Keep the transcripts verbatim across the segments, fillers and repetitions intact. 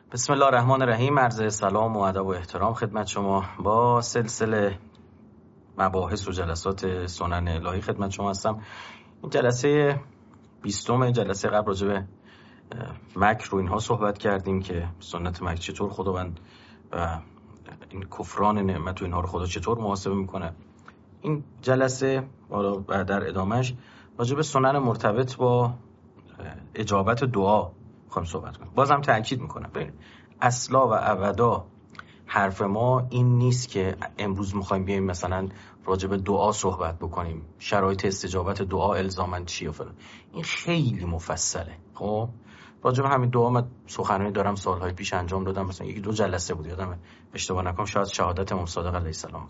بسم الله الرحمن الرحیم. عرض سلام و ادب و احترام خدمت شما. با سلسله مباحث و جلسات سنن الهی خدمت شما هستم. این جلسه بیستم. جلسه قبل راجع به مکر رو اینها صحبت کردیم که سنت مکر چطور خداوند و این کفران نعمت و اینها رو خدا چطور محاسبه میکنه. این جلسه و در ادامهش راجع به سنن مرتبط با اجابت دعا میخوایم صحبت کنیم. بازم تأکید میکنم ببینید اصلا و ابدا حرف ما این نیست که امروز میخوایم بیایم مثلا راجع به دعا صحبت بکنیم، شرایط استجابت دعا الزاماً چیه و فلان. این خیلی مفصله. خب راجع به همین دعا من سخنرانی دارم، سالهای پیش انجام دادم، مثلا یکی دو جلسه بود یادم اشتباه نکنم، شاید شهادت امام صادق علیه السلام.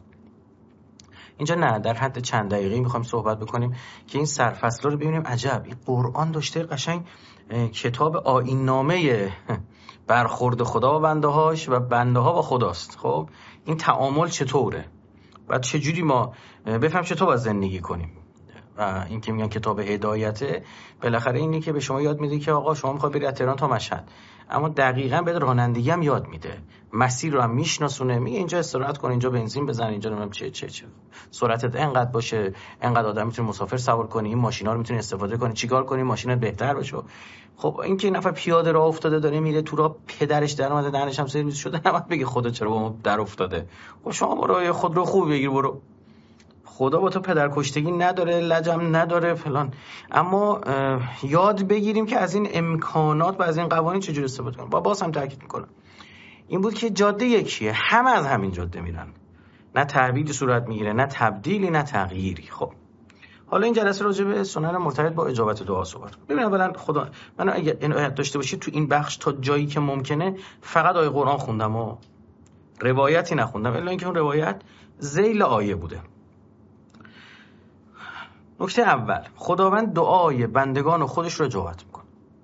اینجا نه، در حد چند دقیقه‌ای میخوایم صحبت بکنیم که این سرفصل رو ببینیم. عجب این قرآن داشته قشنگ کتاب آیین نامه برخورد خدا و بنده هاش و بنده ها با خداست. خب این تعامل چطوره و چجوری ما بفهم چطور باید زندگی کنیم. و این که میگن کتاب هدایته، بالاخره اینی که به شما یاد میده که آقا شما میخواد بری از تهران تا مشهد، اما دقیقاً به رانندگی هم یاد میده، مسیر رو هم میشناسونه، میگه اینجا استراحت کن، اینجا بنزین بزن، اینجا نمیدونم چه چه چه سرعتت انقدر باشه، انقدر آدم میتونه مسافر سوار کنی، این ماشینا رو میتونی استفاده کنی، چیکار کنی ماشینت بهتر بشه. خب این که نفر پیاده راه افتاده داره میره تو راه، پدرش در اومده دهنش هم سرویس شده، نباید بگه خدا چرا با ما در افتاده. خب شما برو خودرو خوب بگیر برو، خدا با تو پدر کشتگی نداره، لجم نداره فلان. اما یاد بگیریم که از این امکانات و از این قوانین چجوری استفاده کنیم. با باز هم تاکید میکنم این بود که جاده یکیه، همه از همین جاده میرن، نه تحویلی صورت میگیره، نه تبدیلی، نه تغییری. خب حالا این جلسه راجع به سنن مرتبط با اجابت دعا صحبت کنیم. ببین اولا خدا من اگه این آیت داشته باشید تو این بخش تا جایی که ممکنه فقط آیه قرآن خوندم و روایتی نخوندم، الا اینکه اون روایت ذیل آیه بوده. نکته اول، خداوند دعای بندگان خودش رو اجابت میکنه.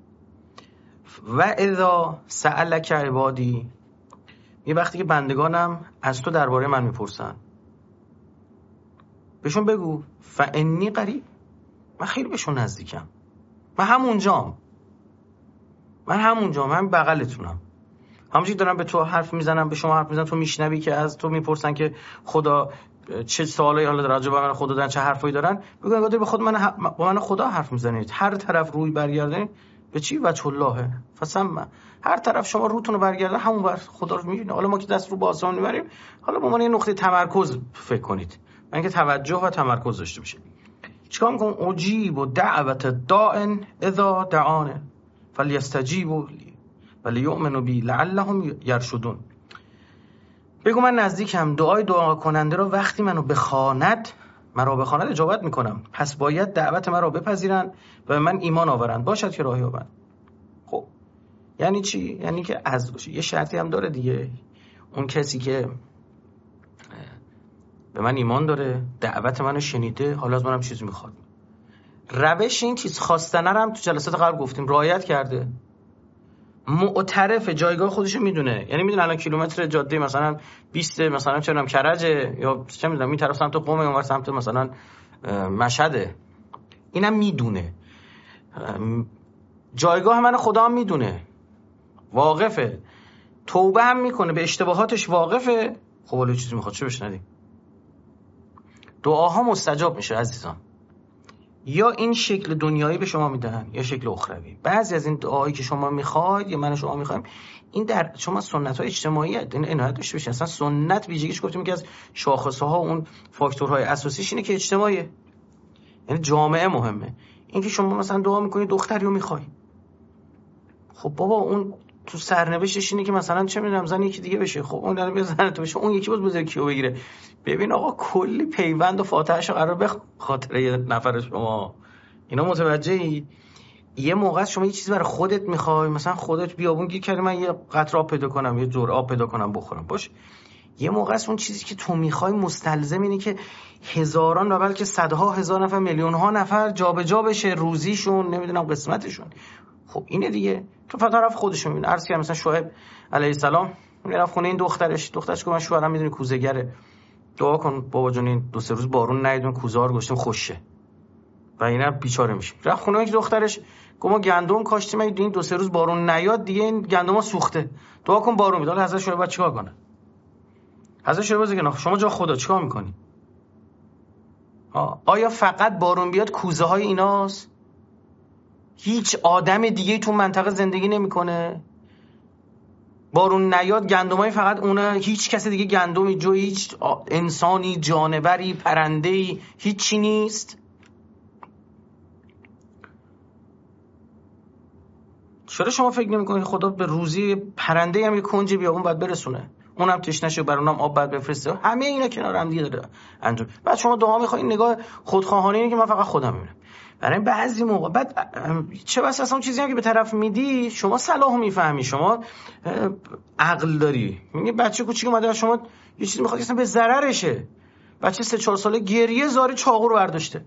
و اذا سألک عبادی، یه وقتی که بندگانم از تو درباره من میپرسن، بهشون بگو فانی قریب، من خیلی بهشون نزدیکم، من همونجام، من همونجام، من بغلتونم، همونجوری دارم به تو حرف میزنم، به شما حرف میزنم، تو میشنوی که از تو میپرسن که خدا چه سوالایی حالا راجع به من خدا دارن، چه حرفایی دارن، بگو انگار به خود من با من خدا حرف میزنید. هر طرف روی برگردین به چی؟ وجه الله فسم، هر طرف شما روتون رو برگردن همون بر خدا رو میبینید. حالا ما که دست رو به آسمان میبریم، حالا به عنوان یه نقطه تمرکز فکر کنید، من که توجه و تمرکز داشته باشید. چیکار میکنم؟ اجیب و دعوت داع اذا دعانه فلیستجیبوا لی ولیؤمنوا بی لعلهم یرشدون. بگو من نزدیکم، دعای دعا کننده رو وقتی منو بخواند، مرا بخواند اجابت میکنم، پس باید دعوت مرا بپذیرن و به من ایمان آورند، باشد که راهی یابند. خب یعنی چی؟ یعنی که از باشه. یه شرطی هم داره دیگه، اون کسی که به من ایمان داره، دعوت منو شنیده، حالا از منم چیزی میخواد، روش این چیز خواستن رو هم تو جلسات قبل گفتیم رعایت کرده، معترف جایگاه خودشو میدونه، یعنی میدونه الان کیلومتر جاده مثلا بیست مثلا چه میدونم کرجه یا چه میدونم این طرف سمت قم، اون ور سمت مثلا مشهده، اینم میدونه، جایگاه من خدا هم میدونه، واقفه، توبه هم میکنه، به اشتباهاتش واقفه. خب ولی چیزی میخواد چه بشنویم؟ دعاها مستجاب میشه عزیزان. یا این شکل دنیایی به شما میدن یا شکل اخروی. بعضی از این دعایی که شما میخواید یا من شما میخوایم، این در شما سنت‌های اجتماعی این عنایت داشته باشید. اصلا سنت ویژگیش گفتیم که از شاخص‌ها اون فاکتورهای اساسیش اینه که اجتماعیه، یعنی جامعه مهمه. این که شما مثلا دعا میکنید دختری رو میخوای، خب بابا اون تو سرنوشتش اینه که مثلا چه میدونم زن یکی دیگه بشه، خب اون داره زن تو بشه، اون یکی باز بذاره کیو بگیره. ببین آقا کلی پیوند و فاتحه‌اش قرار به خاطر یه نفر شما، اینا متوجهی؟ یه موقع شما یه چیزی برای خودت میخوای، مثلا خودت بیابون گیر کردی من یه قطره آب پیدا کنم، یه جرعه آب پیدا کنم بخورم، باش. یه موقع اون چیزی که تو میخوای مستلزم اینه که هزاران و بلکه صدها هزار نفر، میلیون ها نفر جابجا بشه روزیشون، نمیدونم قسمتشون. خب اینه دیگه. تو فقط طرف خودش میبینه. عرض کردم مثلا شعیب علیه السلام میرفت خونه این دخترش، دخترش گفت من شوهرم میدونی کوزه‌گره، دعا کن بابا جون این دو سه روز بارون نیاد، کوزه رو گشتیم خوشه. و اینا بیچاره میشه. رفت خونه یک دخترش گفت ما گندم کاشتیم، این دو سه روز بارون نیاد دیگه این گندم‌ها سوخته، دعا کن بارون بیاد. حضرت شویب بعد چیکار کنه؟ حضرت شویب میگه شما جا خدا چیکار میکنی؟ آیا فقط بارون بیاد کوزه های ایناست؟ هیچ آدم دیگه تو منطقه زندگی نمیکنه؟ بارون نیاد گندمای فقط اونه؟ هیچ کس دیگه گندمی جو هیچ انسانی، جانوری، پرنده‌ای هیچی نیست؟ چرا شما فکر نمی‌کنید خدا به روزی پرنده هم یه کنج بیابون باید برسونه؟ اونم تشنه‌شه بر اونم آب باید بفرسته. همه اینا کنار هم دیگه داره انجام. بعد شما دعا می‌خواید، نگاه خودخواهانه اینه که من فقط خودم می‌بینم. برای بعضی موقع بعد چه بس اصلا چیزی هم که به طرف میدی شما صلاحو میفهمی، شما عقل داری. میگه بچه کوچیک اومده شما یه چیزی می‌خواد اصلا به ضررشه. بچه سه چهار ساله گریه زاری چاقو رو برداشته.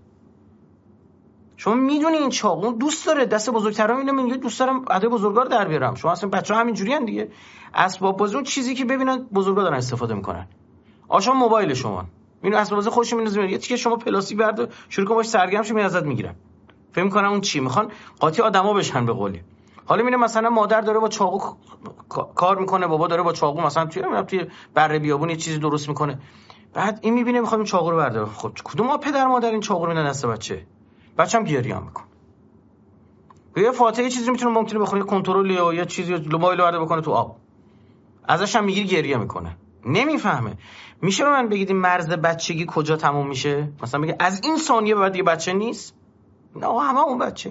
شما میدونی این چاقو دوست داره دست بزرگترا اینو میگه دوست دارم عده بزرگا رو در بیارم. شما اصلا بچه‌ها همینجوریان دیگه. اسباب بازی اون چیزی که ببینن بزرگا دارن استفاده میکنن. آشا موبایل شما اینو اسباب بازی خودش میندازه یه تیکه شما پلاستیک برد شروع کن باش سرگرم شو ازت میگیرن. فکر میکنن اون چی میخوان قاطی آدما بشن به قولی. حالا میبینه مثلا مادر داره با چاقو کار میکنه، بابا داره با چاقو مثلا توی توی بره بیابون یه چیزی درست میکنه. بعد این میبینه میخواد این چاقو رو برداره. خب کدوم پدر مادر این چاقو رو میدن دست بچه؟ بچه‌م گریه هم میکنه. یه فاتحه یه چیزی میتونه ممکنه بخونه کنترل یا یه چیزی موبایل رو بکنه تو آب. ازش هم میگیری گریه میکنه. نمیفهمه. میشه به من بگید این مرز بچگی کجا تموم میشه؟ مثلا بگه از این ثانیه بعد دیگه بچه نیست؟ نه همه اون بچه.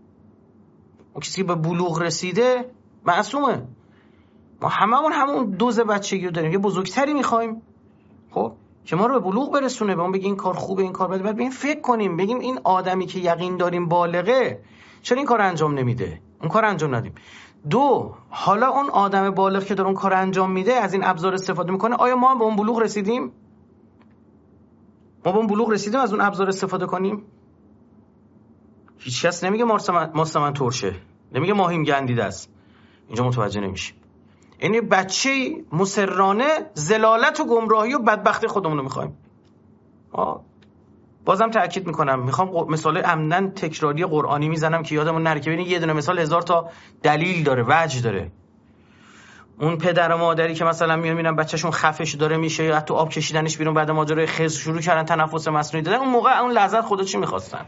اون کسی که به بلوغ رسیده معصومه. ما هممون همون دوز بچگی رو داریم. یه بزرگتری میخوایم. خب که ما رو به بلوغ برسونه، به اون بگیم این کار خوبه این کار بده، بعد ببین فکر کنیم بگیم این آدمی که یقین داریم بالغه چرا این کار انجام نمیده؟ اون کار انجام ندیم. دو، حالا اون آدم بالغ که داره اون کار انجام میده از این ابزار استفاده میکنه، آیا ما هم به اون بلوغ رسیدیم؟ ما به اون بلوغ رسیدیم از اون ابزار استفاده کنیم؟ هیچ کس نمیگه ماست من ترشه، نمیگه ماهیم گندیده است. اینجا متوجه نمیشه. یعنی بچه مسررانه ذلالت و گمراهی و بدبختی خودمون رو میخوایم. آه. بازم تأکید میکنم، میخوام مثال عمدن تکراری قرآنی میزنم که یادمون نره که ببینید یه دونه مثال هزار تا دلیل داره، وجه داره. اون پدر و مادری که مثلا میان میبینن بچه‌شون خفش داره میشه یا حتی آب کشیدنش بیرون بعد ماجرای خز شروع کردن تنفس مصنوعی دادن، اون موقع اون لحظت خدا چی میخواستن؟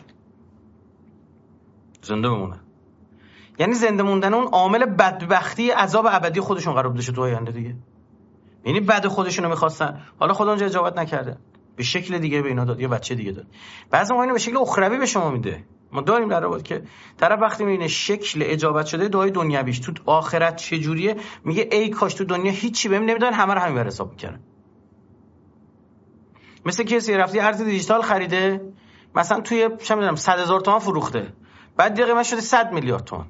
زنده بمونه. یعنی زنده موندن اون عامل بدبختی عذاب ابدی خودشون قرار بشه تو آینده دیگه. یعنی بعد خودشونو میخواستن، حالا خدا اونجا اجابت نکرده، به شکل دیگه به اینا داد، یه بچه دیگه داد. بعضی موقع اینو به شکل اخروی به شما میده. ما داریم در روابط که طرف وقتی میبینه شکل اجابت شده دعای دنیویش تو آخرت چه جوریه، میگه ای کاش تو دنیا هیچی بهم نمیدادن، همه رو همین بر حساب میکردن. مثل کسی رفته ارز دیجیتال خریده، مثلا توی چه میدونم صد هزار تومان فروخته، بعد دیگه قیمتش شده صد میلیارد تومان.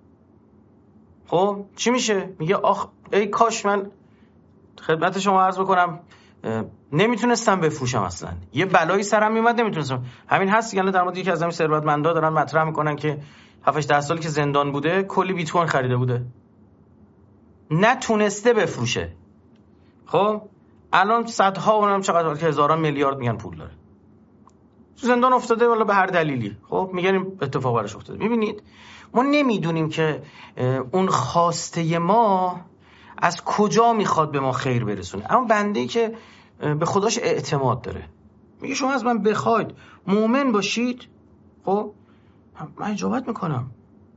خب چی میشه؟ میگه آخ ای کاش من خدمت شما عرض بکنم نمیتونستم بفروشم، اصلا یه بلایی سرم میومد نمیتونستم. همین هست یعنی در مورد یکی از همین ثروتمندا دارن مطرح میکنن که هفت ده سالی که زندان بوده کلی بیت کوین خریده بوده، نتونسته بفروشه. خب الان صدها اونم چقدر که هزاران میلیارد میگن پول داره، تو زندان افتاده والا به هر دلیلی. خب میگن این اتفاق براش افتاده. میبینید ما نمیدونیم که اون خواسته ما از کجا میخواد به ما خیر برسونه. اما بنده‌ای که به خداش اعتماد داره میگه شما از من بخواید مؤمن باشید، خب من اجابت میکنم.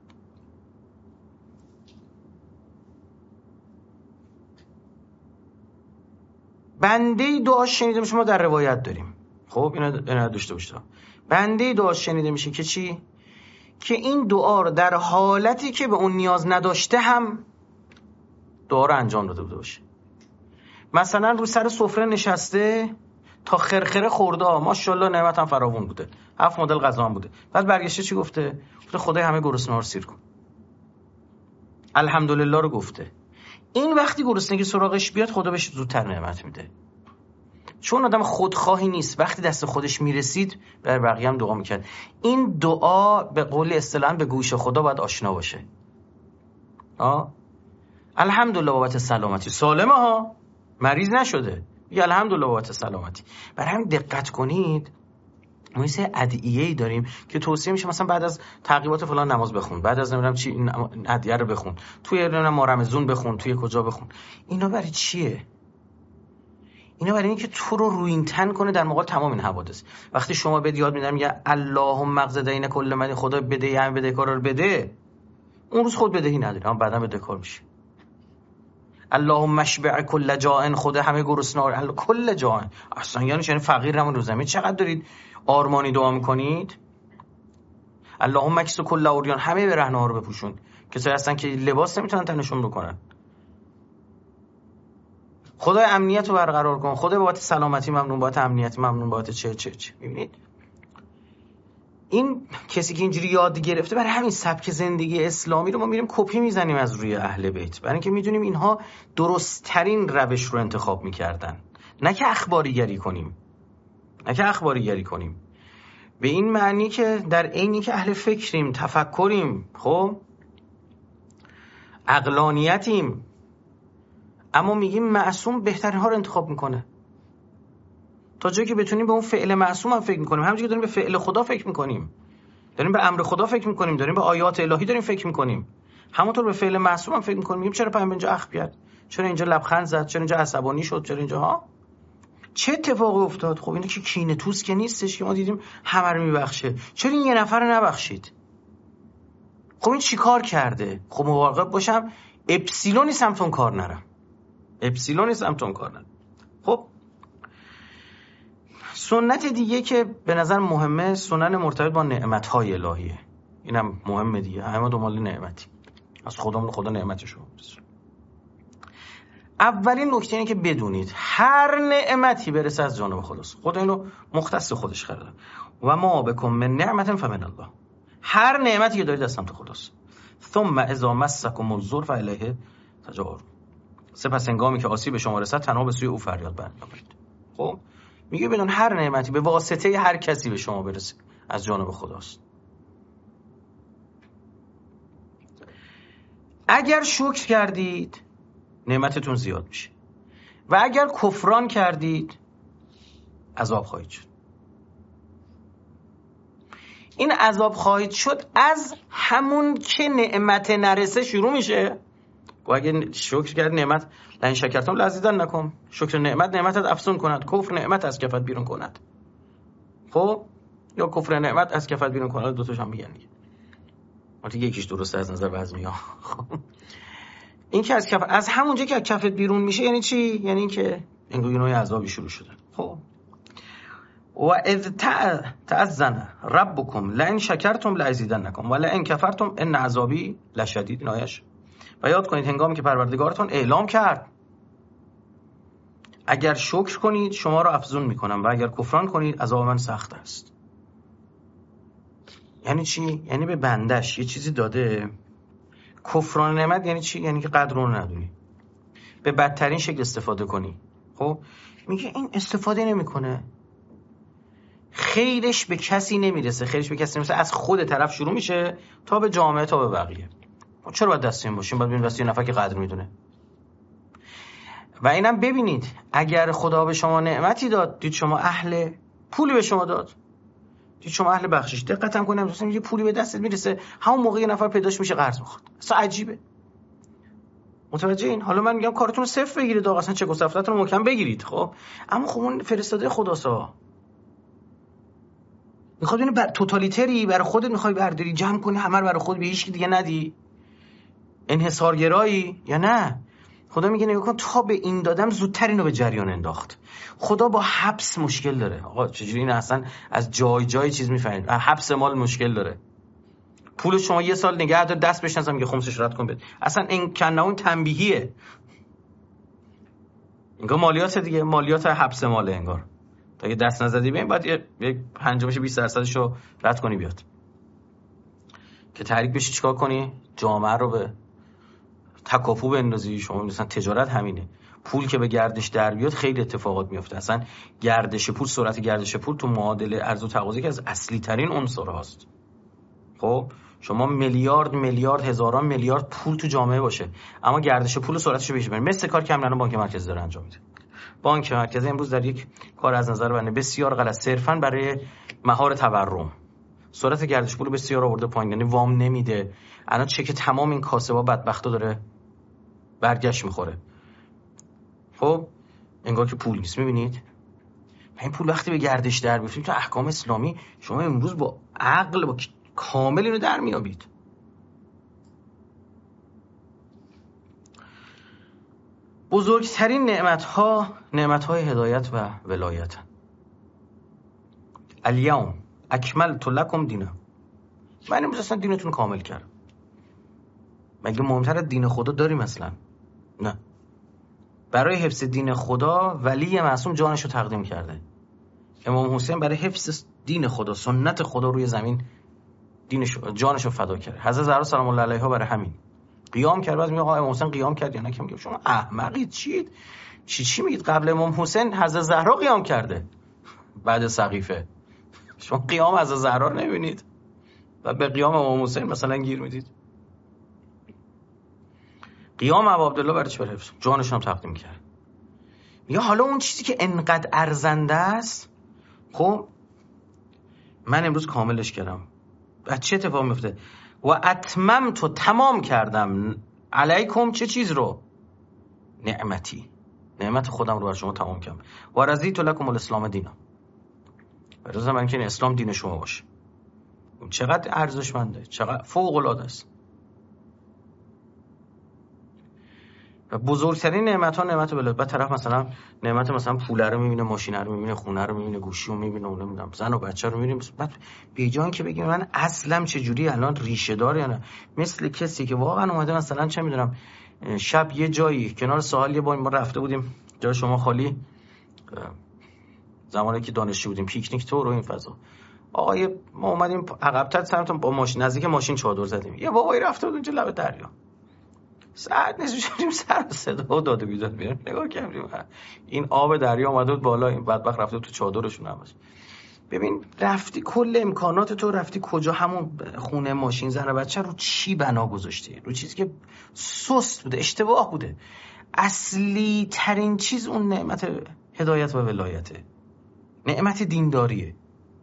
بنده دعاش شنیده میشه، ما در روایت داریم. خب اینا اینا داشته باشید. بنده دعاش شنیده میشه که چی؟ که این دعا رو در حالتی که به اون نیاز نداشته هم دعا رو انجام داده بوده باشه. مثلا رو سر سفره نشسته تا خرخره خورده، ماشاءالله نعمتم فراوون بوده، هفت مدل غذا هم بوده، بعد برگشته چی گفته؟ گفته خدای همه گرسنه‌ها رو سیر کن، الحمدلله رو گفته. این وقتی گرسنگی سراغش بیاد خدا بهش زودتر نعمت میده، چون آدم خودخواهی نیست. وقتی دست خودش میرسید بر بقیه هم دعا میکرد. این دعا به قول اصطلاحاً به گوش خدا باید آشنا باشه. آه الحمدلله بابت سلامتی، سالمه ها، مریض نشده، میگه الحمدلله بابت سلامتی. برای همین دقت کنید ما یه ادعیه‌ای داریم که توصیه میشه مثلا بعد از تعقیبات فلان نماز بخون، بعد از نمیدونم چی این ادعیه رو بخون، توی نمیدونم ما رمضان بخون، توی کجا بخون. اینا برای چیه؟ اینا برای اینکه تو رو رویینتن کنه در مقابل تمام این حوادث. وقتی شما بهت یاد میدن میگه اللهم اقضدین کل من، خدا بده همه بدهکارا رو بده، اون روز خود بدهی نداری اما بعدا بدهکار میشی. اللهم اشبع کل جائع، خدا همه گرسنه رو، کل جائع اصلا یعنی چنین فقیرمون رو زمین چقدر دارید آرمانی دعا میکنید. اللهم اکس کل اوریان، همه برهنه‌ها رو بپوشون، کسایی هستن که لباس نمیتونن تنشون بکنن. خدای امنیت رو برقرار کن، خدای بابت سلامتی ممنون، بابت امنیتی ممنون، بابت چه چه چه. میبینید این کسی که اینجوری یاد گرفته، برای همین سبک زندگی اسلامی رو ما میریم کپی میزنیم از روی اهل بیت، برای اینکه میدونیم اینها درست ترین روش رو انتخاب میکردن. نه که اخباریگری کنیم، نه که اخباریگری کنیم به این معنی که در عینی که اهل فکریم، تفکریم، خب عقلانیتیم، اما میگیم معصوم بهترین ها رو انتخاب میکنه. تا جایی که بتونیم به اون فعل معصوم هم فکر میکنیم، همونجوری که داریم به فعل خدا فکر میکنیم، داریم به امر خدا فکر میکنیم، داریم به آیات الهی داریم فکر میکنیم، همونطور به فعل معصوم هم فکر میکنیم. میگیم چرا پیامبر اینجا اخم کرد، چرا اینجا لبخند زد، چرا اینجا عصبانی شد، چرا اینجا ها چه اتفاقی افتاد. خب اینو که کینه توس که نیستش که ما دیدیم همه رو میبخشه، چرا این یه نفر رو نبخشید؟ خب این چیکار کرده؟ خب مراقب باشم اپسیلونی سمت اون کار نرم، اپسیلونی سمت اون کار نرم. خب سنت دیگه که به نظر مهمه، سنن مرتبط با نعمت‌های الهیه. اینم مهمه دیگه، همه دنبال نعمتی از خودمون، خدا نعمتشو برسونه. اولین نکته اینه که بدونید هر نعمتی برسه از جانب خداست. خدا اینو مختص خودش کرده. و ما بکم من نعمت فمن الله، هر نعمتی که دارید از سمت خداست. ثم اذا مسکم الضر فالیه تجارون، سپس هنگامی که آسیب به شما رسد تنها به سوی او فریاد برآورید. خب میگه بدون هر نعمتی به واسطه هر کسی به شما برسه از جانب خداست. اگر شکر کردید نعمتتون زیاد میشه و اگر کفران کردید عذاب خواهید شد. این عذاب خواهید شد از همون که نعمت نرسه شروع میشه. و اگر شکر کرد نعمت لئن شکرتم لازیدنکم، شکر نعمت نعمتت افزون کند، کفر نعمت از کفت بیرون کند. خب یا کفر نعمت از کفت بیرون کند، دو تاش هم میگن دیگه. البته یکیش درسته از نظر بعضیا. این که از کف، از همونجا که از کفت بیرون میشه یعنی چی؟ یعنی این که انگار نوع عذابی شروع شده. خب و اذ تأذن ربکم لئن شکرتم لازیدنکم و لئن کفرتم ان عذابی لشدید. نایش و یاد کنید هنگامی که پروردگارتون اعلام کرد اگر شکر کنید شما را افزون میکنم و اگر کفران کنید عذاب من سخت است. یعنی چی؟ یعنی به بندش یه چیزی داده، کفران نعمت یعنی چی؟ یعنی که قدر رو ندونی، به بدترین شکل استفاده کنی. خب میگه این استفاده نمیکنه، خیرش به کسی نمیرسه، خیرش به کسی نمیرسه، از خود طرف شروع میشه تا به جامعه تا به بقیه. چرا باید دستیم باشیم؟ باید ببینیم دستی نفر که قدر میدونه. و اینم ببینید اگر خدا به شما نعمتی داد، دید شما اهل پولی به شما داد، دید شما اهل بخشش، دقت هم کنید مثلا یه پولی به دستت میرسه همون موقع یه نفر پیداش میشه قرض میخواد، اصلا عجیبه. متوجه این؟ حالا من میگم کارتون رو صفر بگیرید، آقا اصلا چک و صفتتون رو محکم بگیرید. خب اما خب اون فرستاده خداسا میخواد اینو بر توتالیتری برای خودت میخوای برداری، جمع کنی همه رو برای خود، به هیچ کی دیگه ندی، انحصارگرایی یا نه؟ خدا میگه نگاه کن تا به این دادم زودتر اینو به جریان انداخت. خدا با حبس مشکل داره. آقا چجوری این اصلا از جای جای چیز میفهمید؟ حبس مال مشکل داره. پول شما یه سال نگه دار، دست بهش نزن، میگه خمسش رد کن بده. اصلا این کنه اون تنبیهیه، انگار مالیات دیگه، مالیات حبس ماله انگار. تا اگه دست نزدی ببین بعد یک پنجمش بیست درصدشو رد کنی بیاد. که تحریک بشی چیکار کنی؟ جامعه رو به تکاپو بندازی. شما مثلا تجارت همینه، پول که به گردش در بیاد خیلی اتفاقات میفته. اصلا گردش پول، سرعت گردش پول تو معادله عرضه و تقاضا که از اصلی ترین عنصرهاست. خب شما میلیارد میلیارد هزاران میلیارد پول تو جامعه باشه اما گردش پول و سرعتش رو بهش ببرید، مثل کار که همین الان بانک مرکزی داره انجام میده. بانک مرکزی امروز در یک کار از نظر من بسیار غلط، صرفاً برای مهار تورم سرعت گردش پول بسیار آورده پایین، یعنی وام نمیده. الان چک تمام این کاسبا بدبختا داره برگشت میخوره. خب انگار که پول نیست. میبینید این پول وقتی به گردش در بیفتیم تو احکام اسلامی، شما امروز با عقل با کامل اینو در میابید. بزرگترین نعمت‌ها نعمت‌های هدایت و ولایت. الیوم اکملت لکم دینکم، من امروز اصلا دینتون کامل کردم. مگه مهمتر از دین خدا داریم اصلا؟ نه. برای حفظ دین خدا ولی معصوم جانشو تقدیم کرده. امام حسین برای حفظ دین خدا، سنت خدا روی زمین دینشو جانشو فدا کرد. حضرت زهرا سلام الله علیها برای همین قیام کرد. بعد میگه آقا امام حسین قیام کرد یا نه؟ که میگه شما احمقید چید؟ چی چی میگید؟ قبل امام حسین حضرت زهرا قیام کرده بعد سقیفه. شما قیام حضرت زهرا رو نمیبینید و به قیام امام حسین مثلا گیر میدید. قیام ابو عبدالله برای چی؟ برای حفظ جانش هم تقدیم کرد. میگه حالا اون چیزی که انقدر ارزنده است، خب من امروز کاملش کردم. بعد چه اتفاق میفته؟ و اتممت، تمام کردم علیکم چه چیز رو؟ نعمتی، نعمت خودم رو بر شما تمام کردم. و رضیت لکم الاسلام دینا، برای زمان که این اسلام دین شما باشه. چقدر ارزشمنده، چقدر فوق العاده است. و بزرگترین نعمت ها نعمت ولایت. بعد طرف مثلا نعمت مثلا پول رو میبینه، ماشین رو میبینه، خونه رو میبینه، گوشی رو میبینه، اون نمیدونم زن و بچه رو میبینه. بعد به جای که بگیم من اصلا چه جوری الان ریشه دار یا نه، مثل کسی که واقعا اومده مثلا چه میدونم شب یه جایی کنار ساحل یه با ما رفته بودیم، جای شما خالی، زمانی که دانشجو بودیم، پیکنیک تور و این فضا. آقا ما اومدیم عقب‌تر سمت با ماشین، نزدیک ماشین چادر زدیم. یه بابایی رفته بود اونجا لب دریا، ساعت نیست شدیم سر صدا و داد و بیداد میاد. نگاه کردیم این آب دریا اومده بود بالا، این بدبخت رفته تو چادرشون هم. ببین رفتی کل امکانات تو رفتی کجا؟ همون خونه، ماشین، زن و بچه رو چی بنا گذاشتی؟ رو چیزی که سست بوده، اشتباه بوده. اصلی ترین چیز اون نعمت هدایت و ولایته، نعمت دینداریه.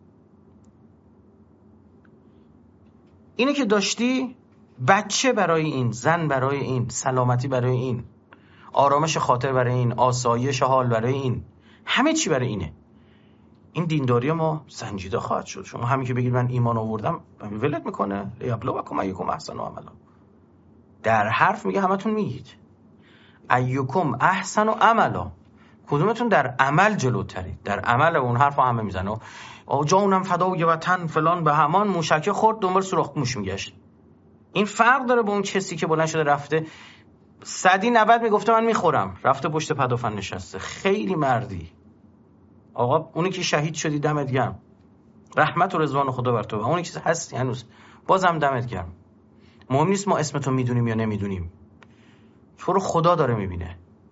اینه که داشتی، بچه برای این، زن برای این، سلامتی برای این، آرامش خاطر برای این، آسایش حال برای این، همه چی برای اینه. این دینداری ما سنجیده خواهد شد. شما همین که بگید من ایمان آوردم، ولت میکنه لیبلوکم ایکم احسن عملا. در حرف میگه همتون میگید ایکم احسن عملا، کدومتون در عمل جلوترید؟ در عمل اون حرفو همه میزنه. آ جانم فدای وطن فلان به همان، موشکه خورد دنبال سوراخ موش میگشت. این فرق داره با اون کسی که بلند شده رفته صدی نود میگفته من میخورم، رفته پشت پدافند نشسته. خیلی مردی آقا. اونی که شهید شدی دمت گرم، رحمت و رضوان خدا بر تو. اونی که هستی هنوز بازم دمت گرم. مهم نیست ما اسمتو میدونیم یا نمیدونیم، تو رو خدا داره میبینه.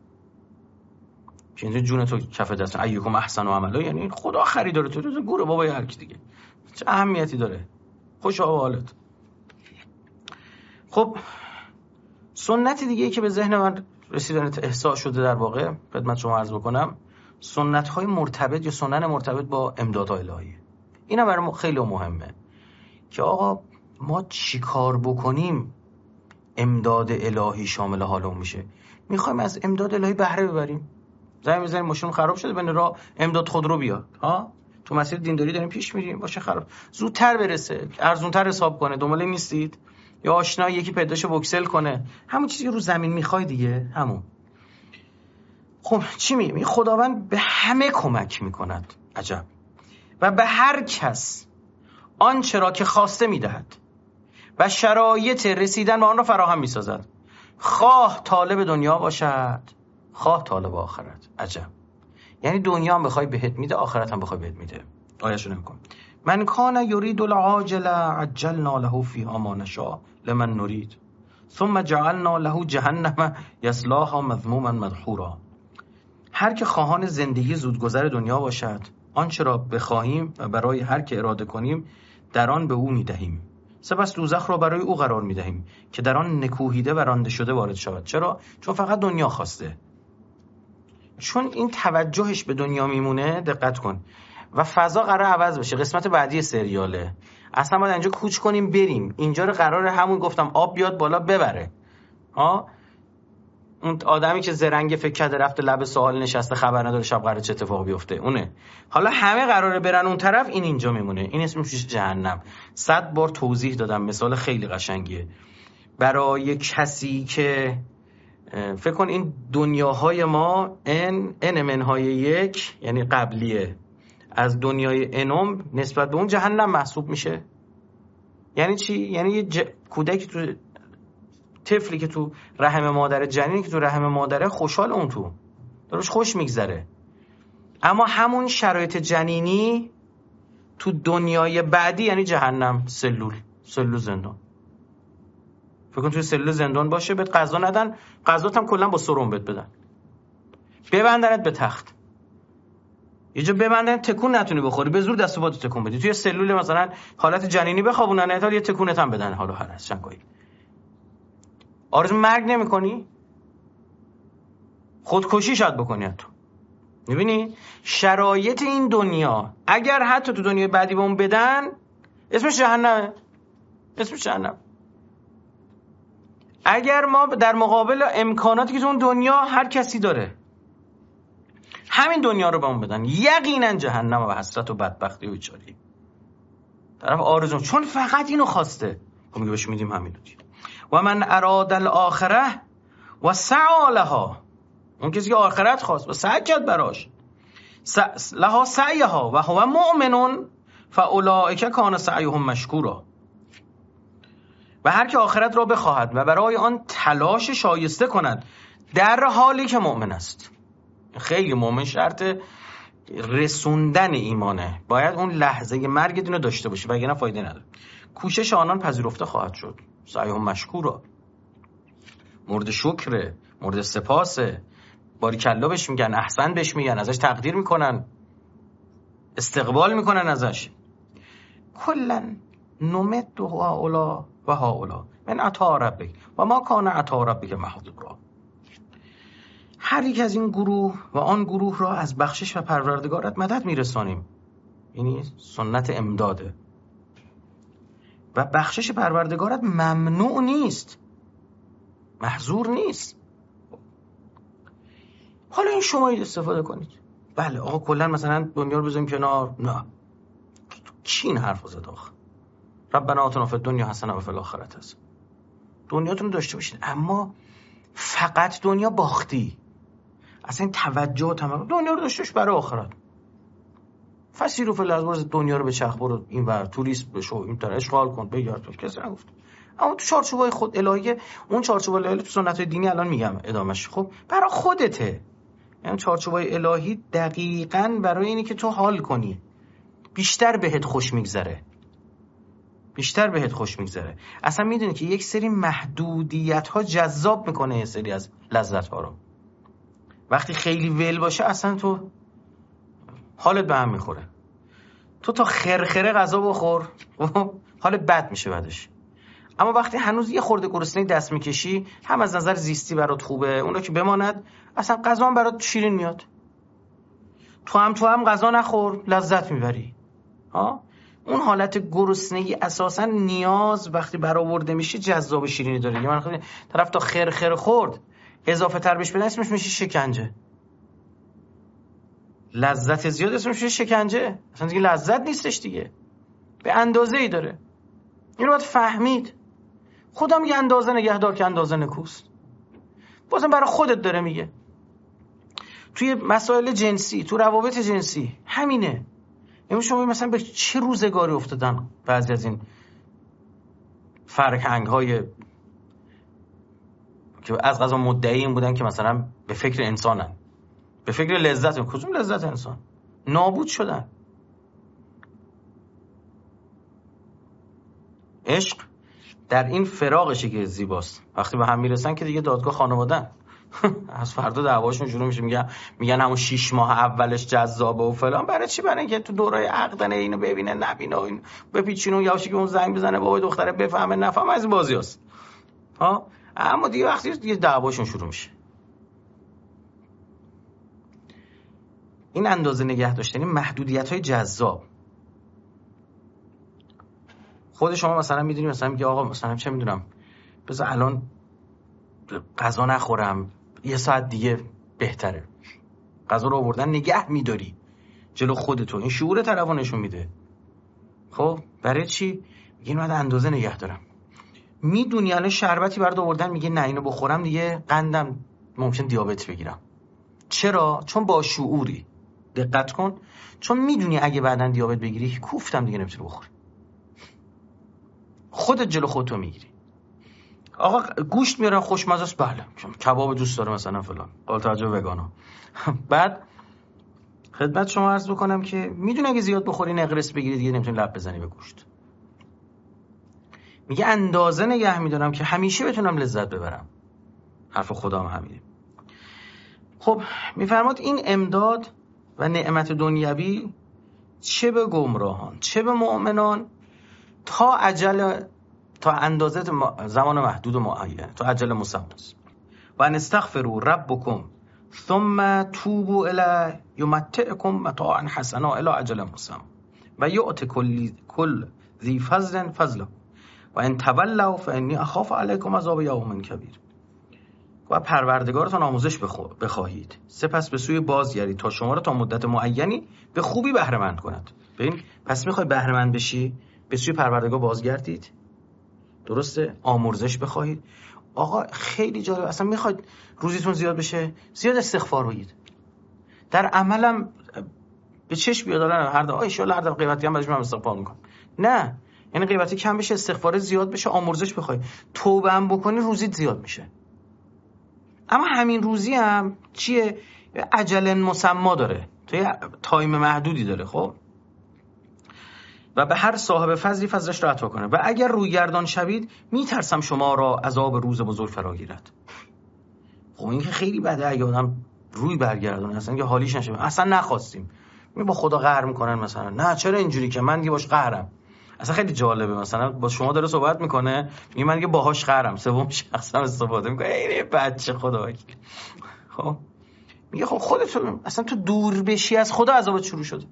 که جون تو کف دست ایکم احسن و عملا، یعنی خدا خریداره تو. تو گوره بابای هر کی دیگه، چه اهمیتی داره؟ خوش آب حالت. خب سنت دیگه که به ذهن من رسیدن احساس شده در واقع خدمت شما عرض بکنم، سنت‌های مرتبط یا سنن مرتبط با امدادهای الهیه. اینا برای ما خیلی مهمه که آقا ما چی کار بکنیم امداد الهی شامل حالمون میشه. میخوایم از امداد الهی بهره ببریم، زنگ می‌زنیم ماشین خراب شده بین راه امداد خودرو بیاد، ها تو مسیر دینداری داریم پیش میریم، باشه خراب زودتر برسه، ارزونتر حساب کنه، دنبال نیستید یا آشنا یکی پیداشو وکسل کنه، همون چیزی که رو زمین میخوای دیگه، همون. خب چی میگه؟ خداوند به همه کمک میکند، عجب، و به هر کس آنچه را که خواسته میدهد و شرایط رسیدن به آن را فراهم میسازد، خواه طالب دنیا باشد خواه طالب آخرت. عجب، یعنی دنیا هم بخوای بهت میده، آخرت هم بخوای بهت میده. آیه‌شو نگاه. من کان یرید العاجل عجلنا له فیها ما نشاء لمن نرید ثم جعلنا له جهنم یصلاها مذموما مدحورا. هر که خواهان زندگی زودگذر دنیا باشد، آنچه را بخواهیم و برای هر که اراده کنیم در آن به او میدهیم، سپس دوزخ را برای او قرار میدهیم که در آن نکوهیده و رانده شده وارد شود. چرا؟ چون فقط دنیا خواسته. چون این توجهش به دنیا میمونه، دقت کن، و فضا قرار عوض بشه. قسمت بعدی سریاله، اصلا باید اینجا کوچ کنیم بریم. اینجا رو قراره همون گفتم آب بیاد بالا ببره. ها اون آدمی که زرنگ فکر کرده رفته لب ساحل نشسته خبر نداره شب قراره چه اتفاقی بیفته، اونه. حالا همه قراره برن اون طرف، این اینجا میمونه. این اسمش جهنم. صد بار توضیح دادم، مثال خیلی قشنگیه برای کسی که فکر کن این دنیاهای ما ان ان منهای یک یعنی قبلیه، از دنیای انم نسبت به اون جهنم محسوب میشه. یعنی چی؟ یعنی یه ج... کودکی تو طفلی که تو رحم مادر، جنینی که تو رحم مادره خوشحال، اون تو دروش خوش میگذره، اما همون شرایط جنینی تو دنیای بعدی یعنی جهنم. سلول سلول زندان. فکر کن توی سلول زندان باشه، بهت غذا ندن، غذات هم کلا با سرم بهت بدن، ببندنت به تخت، یه جا ببندن تکون نتونی بخوری، به زور دست و پاتو تکون بدی. توی سلول مثلا حالت جنینی بخوابونن، احتمال یه تکونت هم بدن، حالا هر از چنگایی. آرزو مرگ نمی‌کنی؟ خودکشی شاید بکنی حتی. می‌بینی شرایط این دنیا اگر حتی تو دنیای بعدی بهمون بدن، اسمش جهنمه. اسمش جهنم. اگر ما در مقابل امکاناتی که تو اون دنیا هر کسی داره، همین دنیا رو بهمون بدن، یقینا جهنم و حسرت و بدبختی و بیچاری. طرف آرزو چون فقط اینو خواسته، خب میگه بهش میدیم همینو دیگه. و من اراد الاخره و سعی لها، اون کسی که آخرت خواست و سعی کرد براش، س... لها سعیها و هو مؤمن فاولئک کان سعیهم مشکورا. و هر که آخرت را بخواهد و برای آن تلاش شایسته کند در حالی که مؤمن است. خیلی مؤمن شرط رسوندن ایمانه، باید اون لحظه مرگ دینو داشته باشه وگرنه فایده نداره. کوشش آنان پذیرفته خواهد شد. سعیهم مشکورا، مورد شکره، مورد سپاسه، باریکلا بهش میگن، احسن بهش میگن، ازش تقدیر میکنن، استقبال میکنن ازش. کلن نمد هؤلاء و هؤلاء من عطا ربک و ما کان عطا ربک محظورا. هر یک از این گروه و آن گروه را از بخشش و پروردگارت مدد میرسانیم. یعنی سنت امداده و بخشش پروردگارت ممنوع نیست، محظور نیست. حالا این شما استفاده کنید. بله آقا کلا مثلا دنیا رو بذاریم کنار، نه کی این حرف زد آخه؟ ربنا آتنا فی الدنیا حسنه و فی الاخره حسنه. دنیاتون داشته باشید، اما فقط دنیا باختی. اصلا این توجه و تمرکز دنیا رو داشته باش برای آخرت. فسیرو فی الارض، دنیا رو به چرخ برو اینور، توریست بشو، این طرف اشغال کن، بگرد، کسی نگفت. اما تو چارچوبای خود الهی، اون چارچوبای الهی تو سنت‌های دینی الان میگم ادامش، خب برای خودته. یعنی چارچوبای الهی دقیقاً برای اینی که تو حال کنی، بیشتر بهت خوش میگذره، بیشتر بهت خوش میگذره. اصلا میدونی که یک سری محدودیت ها جذاب میکنه یه سری از لذت ها رو. وقتی خیلی ول باشه اصلا تو حالت به هم میخوره. تو تا خرخره غذا بخور حالت بد میشه بعدش. اما وقتی هنوز یه خورده گرسنه دست میکشی، هم از نظر زیستی برات خوبه، اون رو که بماند، اصلا غذا هم برات شیرین میاد. تو هم تو هم غذا نخور، لذت میبری. ها؟ اون حالت گرسنگی اساسا نیاز وقتی برآورده میشه جذاب شیرینی داره. یعنی من خیلی طرف تا خرخره خورد اضافه تر بهش بدن اسمش میشه شکنجه. لذت زیاد اسمش میشه شکنجه. اصلا دیگه لذت نیستش دیگه. به اندازه ای داره. اینو باید فهمید. خدا میگه اندازه نگهدار که اندازه نکوست. بازم برای خودت داره میگه. توی مسائل جنسی، تو روابط جنسی همینه. یعنی شما مثلا به چه روزگاری افتادن بعضی از این فرهنگ های که از قضا مدعی این بودن که مثلا به فکر انسانن، به فکر لذت. کدوم لذت انسان؟ نابود شدن. عشق در این فراقشه که زیباست. وقتی به هم میرسن که دیگه دادگاه خانواده‌ن. از فردا دعواشون شروع میشه، میگن میگن همون شش ماه اولش جذابه و فلان. برای چی؟ برای اینکه تو دورای عقدن اینو ببینه نبینه، اینو بپیچینه، یواشی که اون زنگ بزنه بابا دختره بفهمه نفهمه، از بازیاست. ها اما دیگه وقتی دیگه دعواشون شروع میشه. این اندازه نگه داشتنی محدودیت‌های جذاب. خود شما مثلا میدونی، مثلا میگه آقا مثلا چه میدونم بذار الان غذا نخورم، یه ساعت دیگه بهتره. غذا رو آوردن نگه میداری جلو خودتو، این شعور طرفو نشون میده. خب برای چی؟ میگه من اندازه نگه دارم. میدونی الان شربتی برات آوردن، میگه نه اینو بخورم دیگه قندم ممکن دیابت بگیرم. چرا؟ چون با شعوری. دقت کن، چون میدونی اگه بعدن دیابت بگیری کوفتم دیگه نمیتونی بخوری. خودت جلو خودتو میگیری. آقا گوشت میارن خوشمزه است، بله کباب دوست داره مثلا فلان، قابل توجه وگانا. بعد خدمت شما عرض بکنم که میدونی اگه زیاد بخوری نقرس بگیری دیگه نمیتونی لب بزنی به گوشت. میگه اندازه نگه میدارم که همیشه بتونم لذت ببرم. حرف خدا هم همینه. خب میفرماد این امداد و نعمت دنیوی چه به گمراهان چه به مؤمنان تا اجل تا اندازه زمان محدود و معین، تا اجل مسمى است. و ان استغفروا ربکم ثم توبوا الیه یمتعکم متاعا حسنا الی اجل مسمى و یؤتی کل کل ذی فضل فضله و ان تولوا فانی اخاف علیکم عذاب یوم کبیر. و پروردگارتان آموزش بخواهید سپس به سوی بازگردید تا شما را تا مدت معینی به خوبی بهره مند کند. ببین پس میخوای بهره مند بشی، به سوی پروردگار بازگردید، درسته؟ آمرزش بخواهید. آقا خیلی جالب، اصلا میخواید روزیتون زیاد بشه زیاد استغفار بگید. در عملم به چشم بیاد الان هر دفعه ان شاء الله هر دفعه غیبتی هم بعدش من استغفار میکنم. نه، یعنی غیبتی کم بشه، استغفار زیاد بشه، آمرزش بخوای، توبه هم بکنی روزیت زیاد میشه. اما همین روزی هم چیه؟ اجل مسمى داره، توی تایم محدودی داره. خب و به هر صاحب فضلی فضلش را عطا کنه و اگر روی گردان شوید میترسم شما را عذاب روز بزرگ فرا گیرد. خب این که خیلی بده اگه آدم روی برگردونه، اصلا که حالیش نشه، اصلا نخواستیم می با خدا قهر میکنن مثلا، نه چرا اینجوری که من دیگه باش قهرم. اصلا خیلی جالبه، مثلا با شما داره صحبت میکنه میگه من دیگه باهاش قهرم، سوم شخصا استفاده میکنه، ای بچه خدا وکیل. خب میگه خب خودت اصلا تو دور بشی از خدا عذابت شروع شده،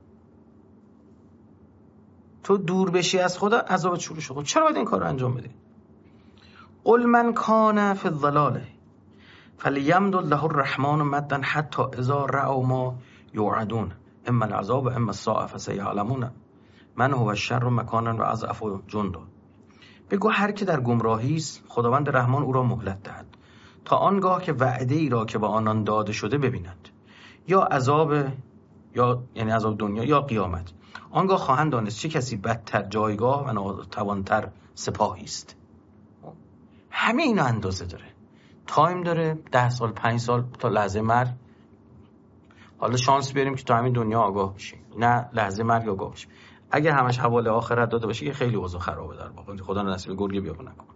تو دور بشی از خدا عذابت شروع شده. چرا باید این کار رو انجام بدی؟ قل من کان فی الضلال فلیمدد له الرحمن مدا حتی اذا رأوا ما یوعدون اما العذاب و اما الساعه فسیعلمون من هو الشر مکانا و اضعف جندا. بگو هر که در گمراهی است خداوند رحمان او را مهلت دهد تا آنگاه که وعده ای را که به آنان داده شده ببینند، یا عذاب یا یعنی عذاب دنیا یا قیامت. آنگاه خواهند دانست چه کسی بدتر جایگاه و ناتوانتر سپاهی است. همه اینا اندازه داره، تایم داره، ده سال پنج سال تا لحظه مرگ. حالا شانس بیاریم که تا همین دنیا آگاه بشیم، نه لحظه مرگ آگاه بشیم. اگه همش حواله آخرت داده باشه که خیلی اوضاع خرابه در واقع، خدا نصیب گرگه بیابو نکنه.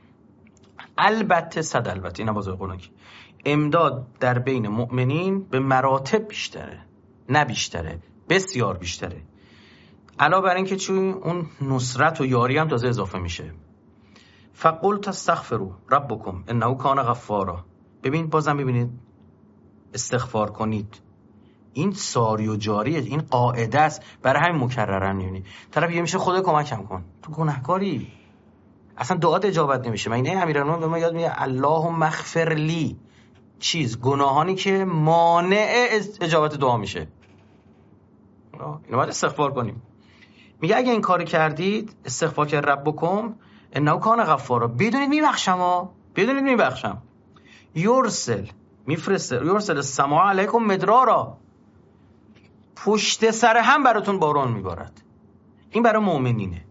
البته صد البته این بازه قرآن که امداد در بین مؤمنین به مراتب بیشتره، نه بیشتره، بسیار بیشتره. علاوه بر این که چون اون نصرت و یاری هم تازه اضافه میشه. فقلت استغفروا ربکم انه کان غفارا. ببین بازم ببینید استغفار کنید، این ساری و جاریه، این قاعده است، برای همین مکررن میبینی طرف یه میشه خدا کمکم کن، تو گناهکاری اصلا دعات اجابت نمیشه. من اینه امیرالمومنین به ما یاد میگه اللهم اغفر لی، چیز گناهانی که مانع اجابت دعا میشه، اینو باید استغفار کنیم. میگه اگه این کارو کردید استغفار کرد ربکم انه کان غفارا، بدونید میبخشم ها، بدونید میبخشم. یرسل میفرسته، یرسل السماء علیکم مدرارا، پشت سر هم براتون باران میبارد. این برای مؤمنینه.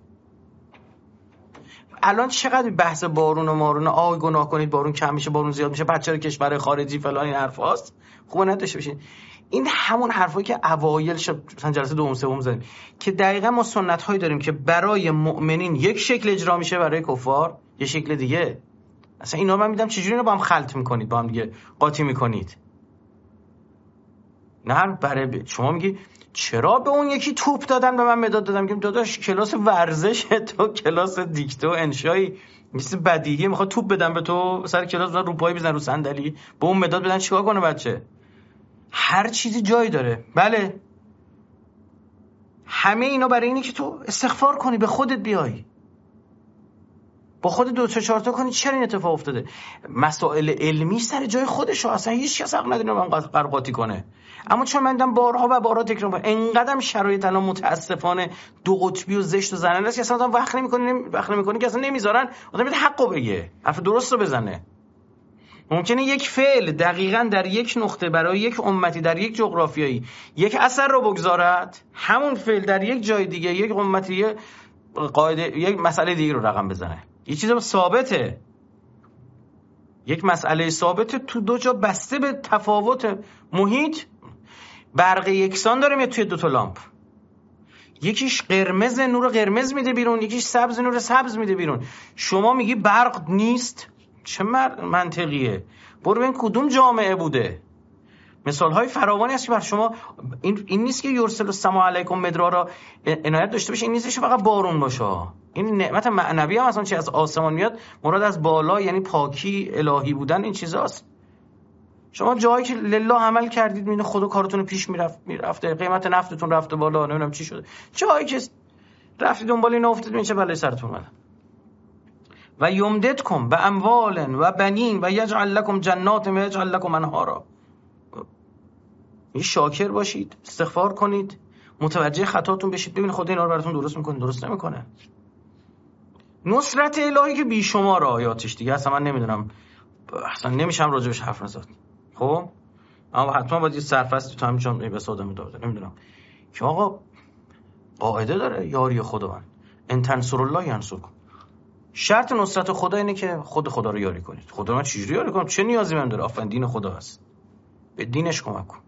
الان چقدر بحث بارون و مارون، آی گناه کنید بارون کم میشه، بارون زیاد میشه، بچه‌ها کشور خارجی فلان، این حرفاست. خوب نداشته باشین. این همون حرفایی که اوایل مثلا جلسه دوم سوم زدیم که دقیقاً ما سنت‌هایی داریم که برای مؤمنین یک شکل اجرا میشه، برای کفار یه شکل دیگه. اصلا اینا من میدم چجوری اینا با هم خلط میکنید، با هم دیگه قاطی میکنید. نه برای شما میگی چرا به اون یکی توپ دادن به من مداد دادم؟ میگم داداش کلاس ورزشه، تو کلاس دیکته و انشایی نیست، بدیهیه، میخواد توپ بدن به تو سر کلاس، بزن رو پای بزن رو صندلی، به اون مداد بدن چیکار کنه بچه؟ هر چیزی جای داره. بله، همه اینا برای اینه که تو استغفار کنی، به خودت بیای، با خود دو تا چهار تا کنی چرا این اتفاق افتاده. مسائل علمی سر جای خودشه، اصلا هیچ کس حق نداره من قرقاتی کنه. اما چون من دیدم بارها و بارها تکرار می‌کنم، انقدرم شرایط الان متاسفانه دو قطبی و زشت و زننده است که اصلا آدم وقت نمی‌کنه وقت نمی‌کنه که اصلا نمیذارن آدم بده حقو بگه، حرف درست رو بزنه. ممکنه یک فعل دقیقاً در یک نقطه برای یک امتی در یک جغرافیایی یک اثر رو بگذارد، همون فعل در یک جای دیگه یک امتی قاعده یک مسئله دیگه رو رقم بزنه. یه چیز ثابته، یک مسئله ثابته تو دو جا بسته به تفاوت محیط برق یکسان داره میاد توی دو تا لامپ، یکیش قرمز نور قرمز میده بیرون، یکیش سبز نور سبز میده بیرون. شما میگی برق نیست؟ چه منطقیه؟ برو ببین کدوم جامعه بوده. مثال های فراوانی هست که بر شما این, این نیست که یرسل السماء علیکم مدرارا عنایت داشته باشه، این نیست که فقط بارون باشه. این نعمت معنوی هم اصلا چی از آسمان میاد مراد از بالا، یعنی پاکی الهی بودن این چیزاست. شما جایی که لله عمل کردید میبینید خدا کارتون پیش میرفت میرفته، قیمت نفتتون رفته بالا، نمیدونم چی شده. جایی که رفتید دنبال این افتید ببینید چه بلایی سرتون اومد. و یمددکم به اموال و بنین و یجعل لکم جنات و یجعل لکم انهارا. این شاکر باشید، استغفار کنید، متوجه خطاتون بشید، ببینید خدا اینا رو براتون درست میکنه درست نمیکنه. نصرت الهی که بیشمار آیاتش دیگه اصلا من نمیدونم، اصلا نمیشم راجبش حرف نزد. خب اما حتما باید یه سرفصلی تو همین جامعه بس آدم داده، نمیدونم که آقا قاعده داره یاری خداوند، ان تنصر الله ینصرکم. شرط نصرت خدا اینه که خود خدا رو یاری کنید. خدا من چجوری یاری کنم؟ چه نیازی من داره؟ آفرین دین خدا هست، به دینش کمک کن.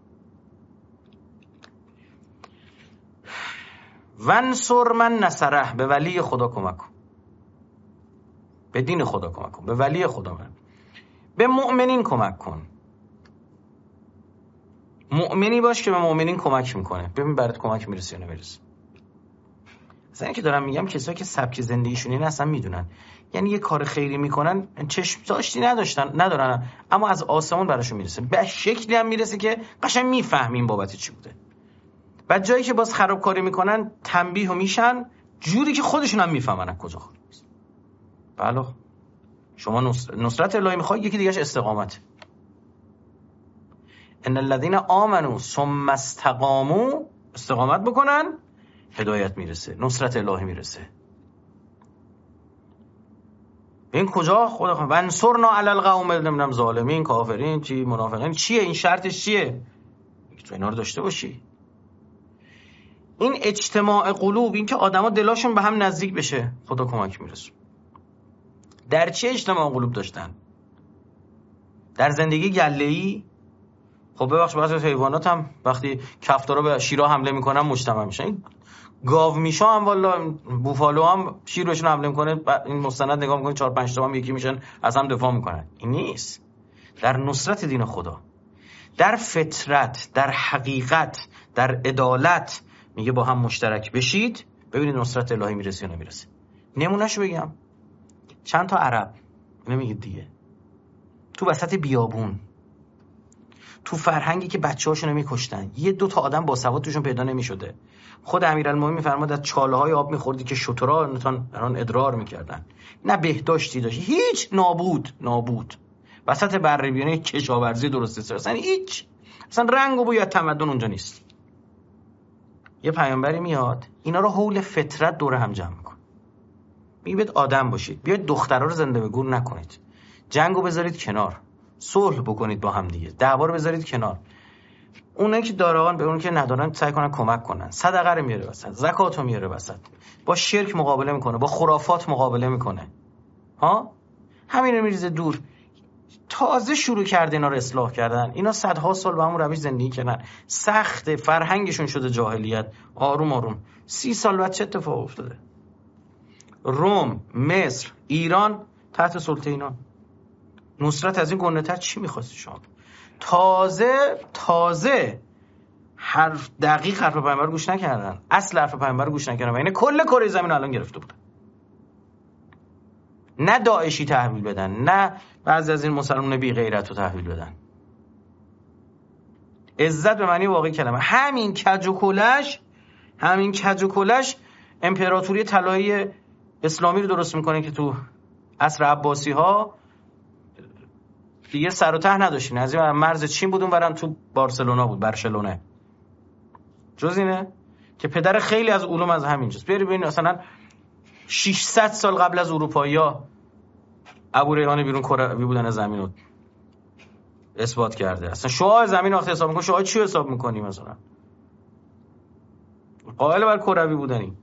ونصر من نصره، به ولی خدا کمک کن، به دین خدا کمک کن، به ولی خدا من، به مؤمنین کمک کن. مؤمنی باش که به مؤمنین کمک میکنه، ببین برات کمک میرسه یا نمیرسه. مثلا اینکه دارم میگم کسایی که سبک زندگیشون اینه اصلا میدونن، یعنی یه کار خیری میکنن چشم داشتی نداشتن ندارن، اما از آسمون براشون میرسه، به شکلی هم میرسه که قشنگ میفهمیم بابت چی بوده. بعد جایی که باز خرابکاری میکنن تنبیه و میشن جوری که خودشون هم میفهمن کجا خود. بله شما نصرت الهی میخوای، یکی دیگهش استقامت. ان الذين آمنوا ثم استقاموا، استقامت بکنن هدایت میرسه، نصرت الهی میرسه. این کجا؟ خدا خدا ونصرنا علی القوم نمیدونم ظالمین کافرین چی منافقین چیه؟ این شرطش چیه؟ تو اینا رو داشته باشی. این اجتماع قلوب، این که آدما دلاشون به هم نزدیک بشه، خدا کمک میرسه. در چه اجتماع قلوب داشتن؟ در زندگی گله‌ای. خب ببخش بعضی حیوانات هم وقتی کفتارا به شیرها حمله میکنن مجتمع میشن. این گاو میشا هم والا بوفالو هم شیر بهشون حمله میکنه، این مستند نگاه میکنه چهار پنج تا هم یکی میشن از هم دفاع میکنن. این نیست. در نصرت دین خدا، در فطرت، در حقیقت، در عدالت میگه با هم مشترک بشید، ببینید نصرت الهی میرسه یا نمیرسه. نمونهشو بگم، چند تا عرب نمیگید دیگه تو وسط بیابون، تو فرهنگی که بچه‌هاشونو میکشتن، یه دو تا آدم با سواد توشون پیدا نمیشده. خود امیرالمومنین میفرماد از چاله‌های آب میخوردی که شترها نتون الان ادرار میکردن، نه بهداشتی داشت، هیچ، نابود نابود وسط بره بیونه کشاورزی درسته، اصلا هیچ، اصلا رنگ و بوی تمدن اونجا نیست. یه پیامبری میاد اینا رو حول فطرت دور هم جمع میکنه، میگه بیاید آدم باشید، بیاید دخترها رو زنده به گور نکنید، جنگو بذارید کنار، صلح بکنید با هم دیگه، دعوا رو بذارید کنار. اونایی که دارن به اون که ندارن سعی کنن کمک کنن، صدقه رو میاره وسط، زکات رو میاره وسط، با شرک مقابله میکنه، با خرافات مقابله میکنه. ها همین رو میریزه دور. تازه شروع کرده اینا رو اصلاح کردن. اینا صدها سال به همون روش زندگی کردن، سخت فرهنگشون شده جاهلیت. آروم آروم سی سال بعد چه اتفاق افتاده؟ روم، مصر، ایران تحت سلطه اینا. نصرت از این گنده‌تر چی می‌خواستی شما؟ تازه تازه حرف دقیق حرف پیامبر گوش نکردن، اصل حرف پیامبر گوش نکردن و اینه کل کره زمین الان گرفته بودن. نه داعشی تحویل بدن، نه بعضی از این مسلمانان بی غیرت رو تحویل بدن. عزت به معنی واقعی کلمه. همین کج و کلش همین کج و کلش امپراتوری طلایی اسلامی رو درست میکنه که تو عصر عباسی ها دیگه سر و ته نداشتین. از این مرز چین بود، اون ورم تو بارسلونا بود، برشلونه. جز اینه که پدر خیلی از علوم از همینجاست. بیاری ببین مثلا ششصد سال قبل از اروپایی‌ها ابوریحان بیرون کروی بودن زمین رو اثبات کرده. اصلا شعاع زمین وقتی حساب می‌کنی، شعاع چی حساب می‌کنی؟ مثلا قائل بر کروی بودنی.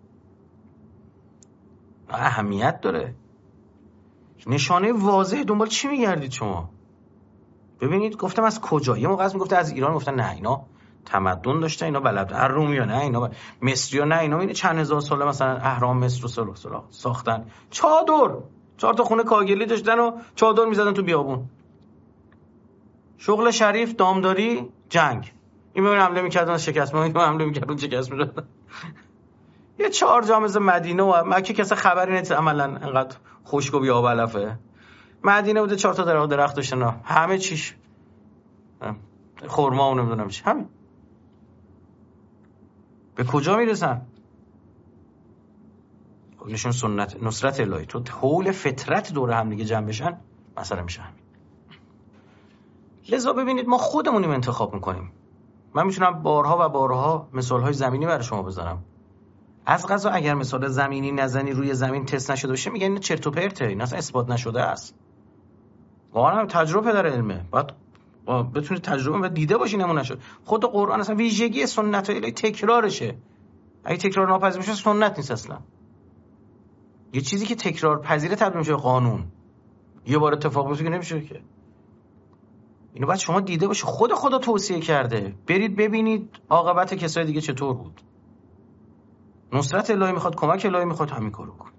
اهمیت داره. نشانه واضح دنبال چی میگردید شما؟ ببینید گفتم از کجا. یه موقع از میگفته از ایران، گفتن نه اینا تمدن داشته، اینا بلد. هر رومیا نه، اینا مصری‌ها نه، اینا این چند هزار ساله مثلا اهرام مصر رو سلو ساختن. چادر چهار تا خونه کاگلی داشتن و چادر میزدن تو بیابون. شغل شریف دامداری جنگ. این ببین حمله میکردن شکست میدادن، این حمله میکردن شکست میدادن. یه چهار جامزه مدینه و مکه کسی خبری نیست عملاً انقدر خشک و بیاب علفه. مدینه بوده چهار تا درخت درخت داشتن، همه چیش خرما و نمیدونم چی. همین به کجا میرسن؟ نشون سنت نصرت الهی. تو حول فطرت دور هم دیگه جمع بشن مثلا میشه همین. لذا ببینید ما خودمونیم انتخاب میکنیم. من میتونم بارها و بارها مثالهای زمینی برای شما بزنم. از قضا اگر مثال زمینی نزنی، روی زمین تست نشده باشه، میگن این چرت و پرته، این اصلا اثبات نشده است. واقعا تجربه در علمه، باید بتونید تجربه و دیده باشین نمونه شد. خود قرآن اصلا ویژگی سنت الهی تکرارشه. اگه تکرار ناپذیر میشه سنت نیست اصلا. یه چیزی که تکرار پذیره تبدیل میشه قانون. یه بار اتفاق بیفته که نمیشه که. اینو باید شما دیده باشید. خود خدا توصیه کرده برید ببینید عاقبت کسای دیگه چطور بود. نصرت الهی میخواد، کمک الهی میخواد، همین کارو کنید.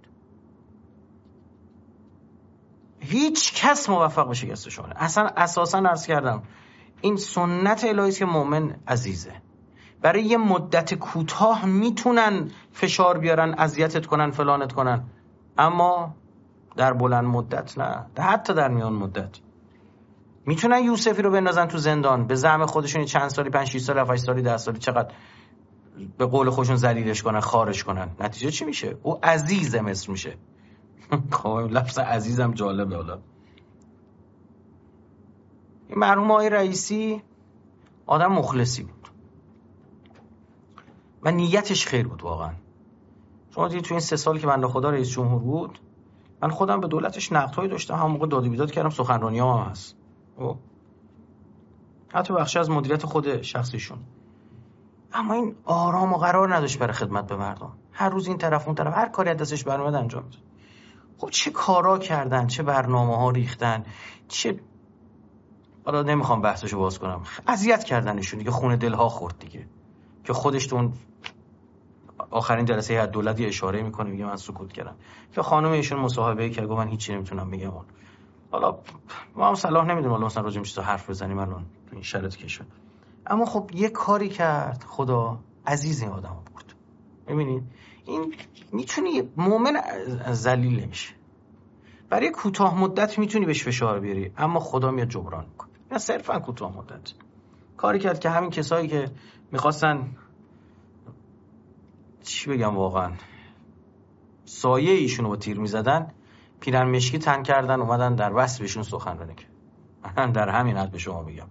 هیچ کس موفق به شکست شما اصلا. اساسا عرض کردم این سنت الهی است که مؤمن عزیزه. برای یه مدت کوتاه میتونن فشار بیارن، اذیتت کنن، فلانت کنن، اما در بلند مدت نه. حتی در میان مدت میتونن یوسفی رو بندازن تو زندان، به زعم خودشون چند سالی، پنج شش سال، هفت سالی، ده سالی، چقدر به قول خودشون ذلیلش کنن، خارش کنن. نتیجه چی میشه؟ او عزیز مصر میشه. لفظ عزیزم جالبه. حالا این مرحوم آقای رئیسی آدم مخلصی بود و نیتش خیر بود واقعا. شما دیدید تو این سه سال که بنده خدا رئیس جمهور بود، من خودم به دولتش نقدهایی داشتم، هم موقع داد و بیداد کردم، سخنرانی‌ها هم هست، او حتی بخشی از مدیریت خود شخصیشون. اما این آرام و قرار نداشت برای خدمت به مردم. هر روز این طرف اون طرف، هر کاری از دستش برمیاد انجام میداد. خب چه کارا کردن، چه برنامه‌ها ریختن، چه حالا نمیخوام بحثشو باز کنم، اذیت کردنشون دیگه، خون دلها خورد دیگه. که خودش تو آخرین جلسه هیئت دولتی اشاره میکنه، میگه من سکوت کردم. که خانم ایشون مصاحبه کرد، گفت من هیچی نمیتونم بگم. حالا ما هم صلاح نمیدونیم حالا مثلا راجع به چیزا حرف بزنیم الان تو این شرایط کشور. اما خب یه کاری کرد خدا، عزیز این آدمو برد. ببینید این میتونی مؤمن ذلیل نمیشه، برای کوتاه مدت میتونی بهش فشار بیاری، اما خدا میاد جبران میکنه. نه صرفا کوتاه مدت کاری کرد که همین کسایی که میخواستن چی بگم واقعا سایه ایشونو با تیر میزدن، پیرن مشکی تن کردن، اومدن در وصف بهشون سخنرانی کردن. در همین حد به شما میگم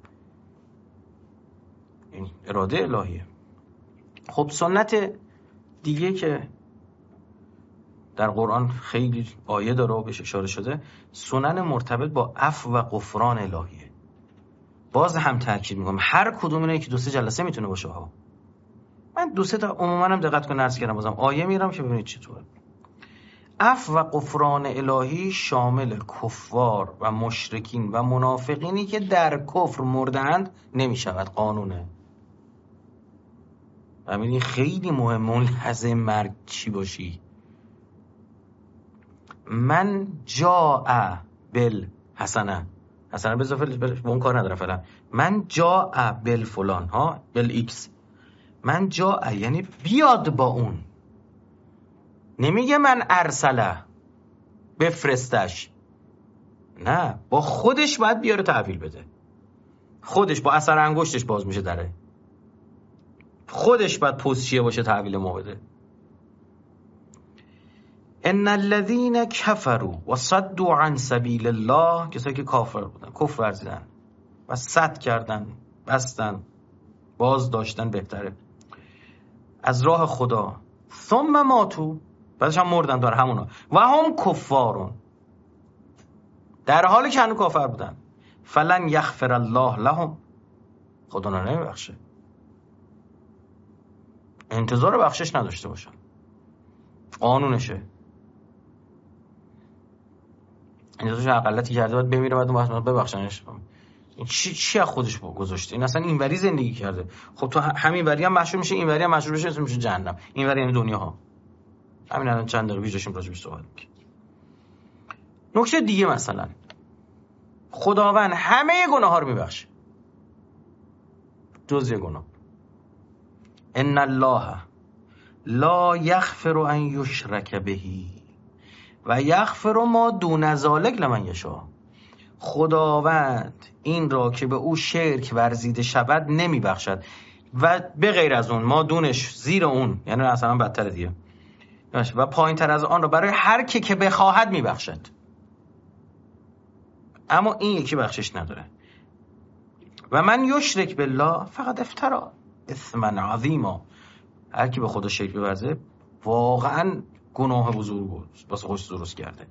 این اراده الهیه. خب سنت دیگه که در قرآن خیلی آیه داره و بهش اشاره شده، سنن مرتبط با عفو و غفران الهیه. باز هم تاکید میکنم هر کدوم اینا یکی دو سه جلسه میتونه باشه ها. من دو سه تا عموما هم دقت کنم عرض کردم، بازم آیه میرم که ببینید چطوره. عفو و غفران الهی شامل کفار و مشرکین و منافقینی که در کفر مردند نمیشود، قانونه. همین خیلی مهمه اون لحظه مرگ چی باشی. من جاء بال حسنه، حسنه به اضافه به اون کار نداره فعلا. من جاء بال فلان ها، بال ایکس. من جاء یعنی بیاد با اون، نمیگه من ارسله بفرستش، نه با خودش باید بیاره تحویل بده. خودش با اثر انگشتش باز میشه دره، خودش باید پستچیه باشه تحویل ما بده. ان الذين كفروا وصدوا عن سبيل الله، کسایی که کافر بودن، کفر ورزیدن و صد کردن، بستن، باز داشتن بهتره از راه خدا، ثم ماتوا، بعدش هم مردن داره همونا، و هم کفارون، در حالی که هنوز کافر بودن، فلن یغفر الله لهم، خدا نمیبخشه، انتظار بخشش نداشته باشن، قانونشه، انتظارش اقلتی کرده باید بمیره بعد اون ببخشنش. این چی چی از خودش گذاشته؟ این اصلا اینوری زندگی کرده. خب تو همین وری هم مشهور میشه، اینوری هم مشهور بشه، اسمش میشه جهنم. اینوری یعنی دنیا ها. همین الان چند دقیقه پیش داشتیم راجعش صحبت می‌کردیم. نکته دیگه مثلا خداوند همه گناه‌ها رو میبخشه جز یه گناه. ان الله لا یغفر ان یشرک به و یغفر ما دون ذلک لمن یشاء. خداوند این را که به او شرک ورزیده شود نمی بخشد و به غیر از اون ما دونش، زیر اون، یعنی اصلا بدتر دیگه، و پایین تر از آن را برای هر کی که بخواهد می بخشد. اما این یکی بخشش نداره. و من یشرک بالله فقط افترا اثما عظیما، هر کی به خدا شرک بورزه واقعا گناه بزرگ واسه خودش درست کرده،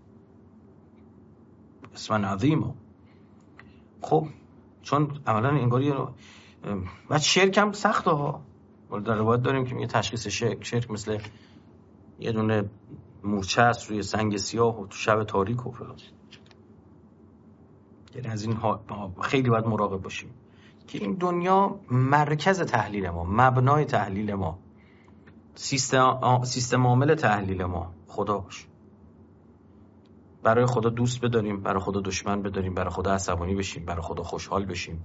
اثما عظیما. خب چون عملا انگاری بعد شرک هم سخته ها، در روایت داریم که میگه تشخیص شرک شرک مثل یه دونه مورچه است روی سنگ سیاه و تو شب تاریک و فلان. یعنی از این ها خیلی باید مراقب باشیم که این دنیا مرکز تحلیل ما، مبنای تحلیل ما، سیستم سیستم عامل تحلیل ما خدا باشه. برای خدا دوست بداریم، برای خدا دشمن بداریم، برای خدا عصبانی بشیم، برای خدا خوشحال بشیم.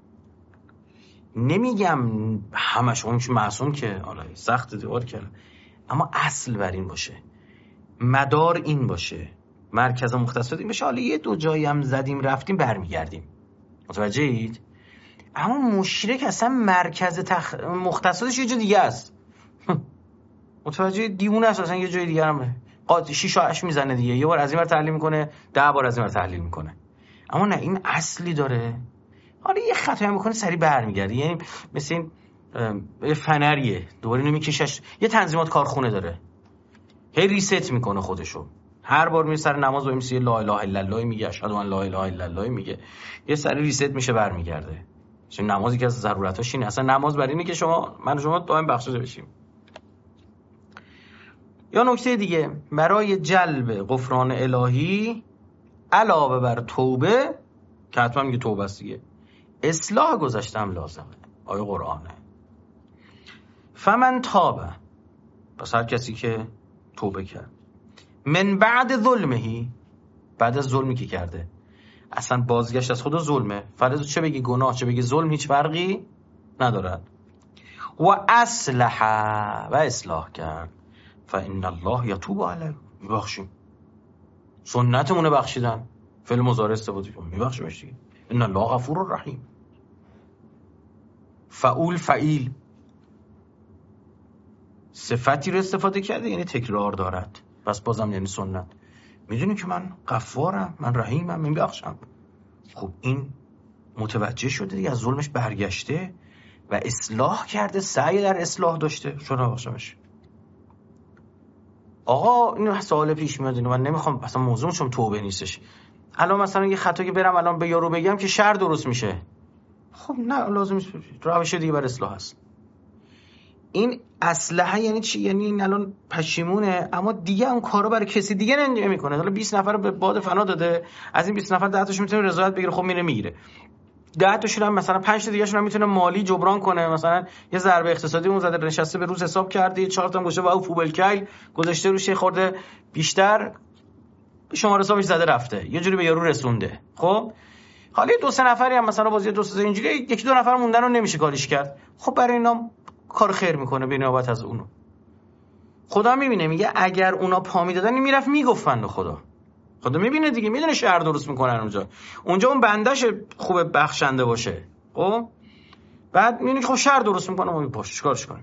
نمیگم همش اون چه معصوم که حالا سخت دیوار کرد، اما اصل بر این باشه، مدار این باشه، مرکز مختص این بشه. حالا یه دو جایی هم زدیم رفتیم برمیگردیم، متوجه اید؟ اما مشرک اصلا مرکز تخ... مختصاتش یه جا دیگه است. متوجه دیوونه است، اصلا یه جای دیگه هم قاطی شیش و هشت میزنه دیگه، یه بار از این ور تحلیل میکنه، ده بار از این ور تحلیل میکنه. اما نه، این اصلی داره. حالا یه خطایی میکنه سری برمیگرده، یعنی مثل این یه فنریه دوباره نمیکشش، یه تنظیمات کارخونه داره، هی ریست میکنه خودشو. هر بار میره سر نماز و میگه لا اله الا الله، میگه اشهد ان لا اله الا الله، میگه یه سری ریست میشه برمیگرده. چون نمازی که از ضرورتاش اینه، اصلا نماز برای اینه که شما من و شما دائم بخشیده بشیم. یا نکته دیگه، برای جلب غفران الهی علاوه بر توبه که حتما میگه توبه است دیگه، اصلاح گذشته هم لازمه. آیه قرآنه. فمن تاب، پس هر کسی که توبه کرد، من بعد ظلمه، بعد از ظلمی که کرده، اصلا بازگشت از خدا ظلمه، فرض چه بگی گناه چه بگی ظلم هیچ فرقی ندارد، و اصلح و اصلاح کرد، فإن الله یتوب علیه، میبخشیم. سنتمونه بخشیدن، فعل مضارع استفاده کنیم میبخشیمش دیگه. ان الله غفور رحیم. فعول فعیل صفتی رو استفاده کرده یعنی تکرار دارد، پس بازم یعنی سنت. میدونی که من غفارم، من رحیمم، میبخشم. خب این متوجه شده دیگه، از ظلمش برگشته و اصلاح کرده، سعی در اصلاح داشته، چرا بخشمش؟ آقا این سوال پیش میاد، اینو من نمیخوام، اصلا موضوعم چون توبه نیستش. الان مثلا یه خطایی برم الان به یارو بگم که شر درست میشه، خب نه لازم نیست، روش دیگه بر اصلاح هست. این اصلحه یعنی چی؟ یعنی این الان پشیمونه اما دیگه اون کارو برای کسی دیگه نمیکنه. حالا بیست نفر رو به باد فنا داده، از این بیست نفر ده تاشون میتونه رضایت بگیره، خب میره میگیره. ده تاشون هم مثلا پنج تا دیگه شون هم میتونه مالی جبران کنه، مثلا یه ضربه اقتصادی اون زده نشسته به روز حساب کرده، چهار تا گوشه واو فوبلکایل گذاشته روش، خورده بیشتر شماره حسابش زده رفته، یه جوری به یارو رسونده. خب حالا دو سه نفری هم مثلا بازی دو سه اینجوری یکی دو نفر موندن رو نمیشه کاریش کرد، خب برای اینا کار خیر میکنه به نیابت از اونو. خدا میبینه، میگه اگر اونا پا میدادن این میرفت میگفتن خدا. خدا میبینه دیگه، میدونه شهر درست میکنن اونجا. اونجا اون بندش خوب بخشنده باشه. خب خب بعد میبینی که خب شر درست میکنه، ما باش چیکارش کنیم.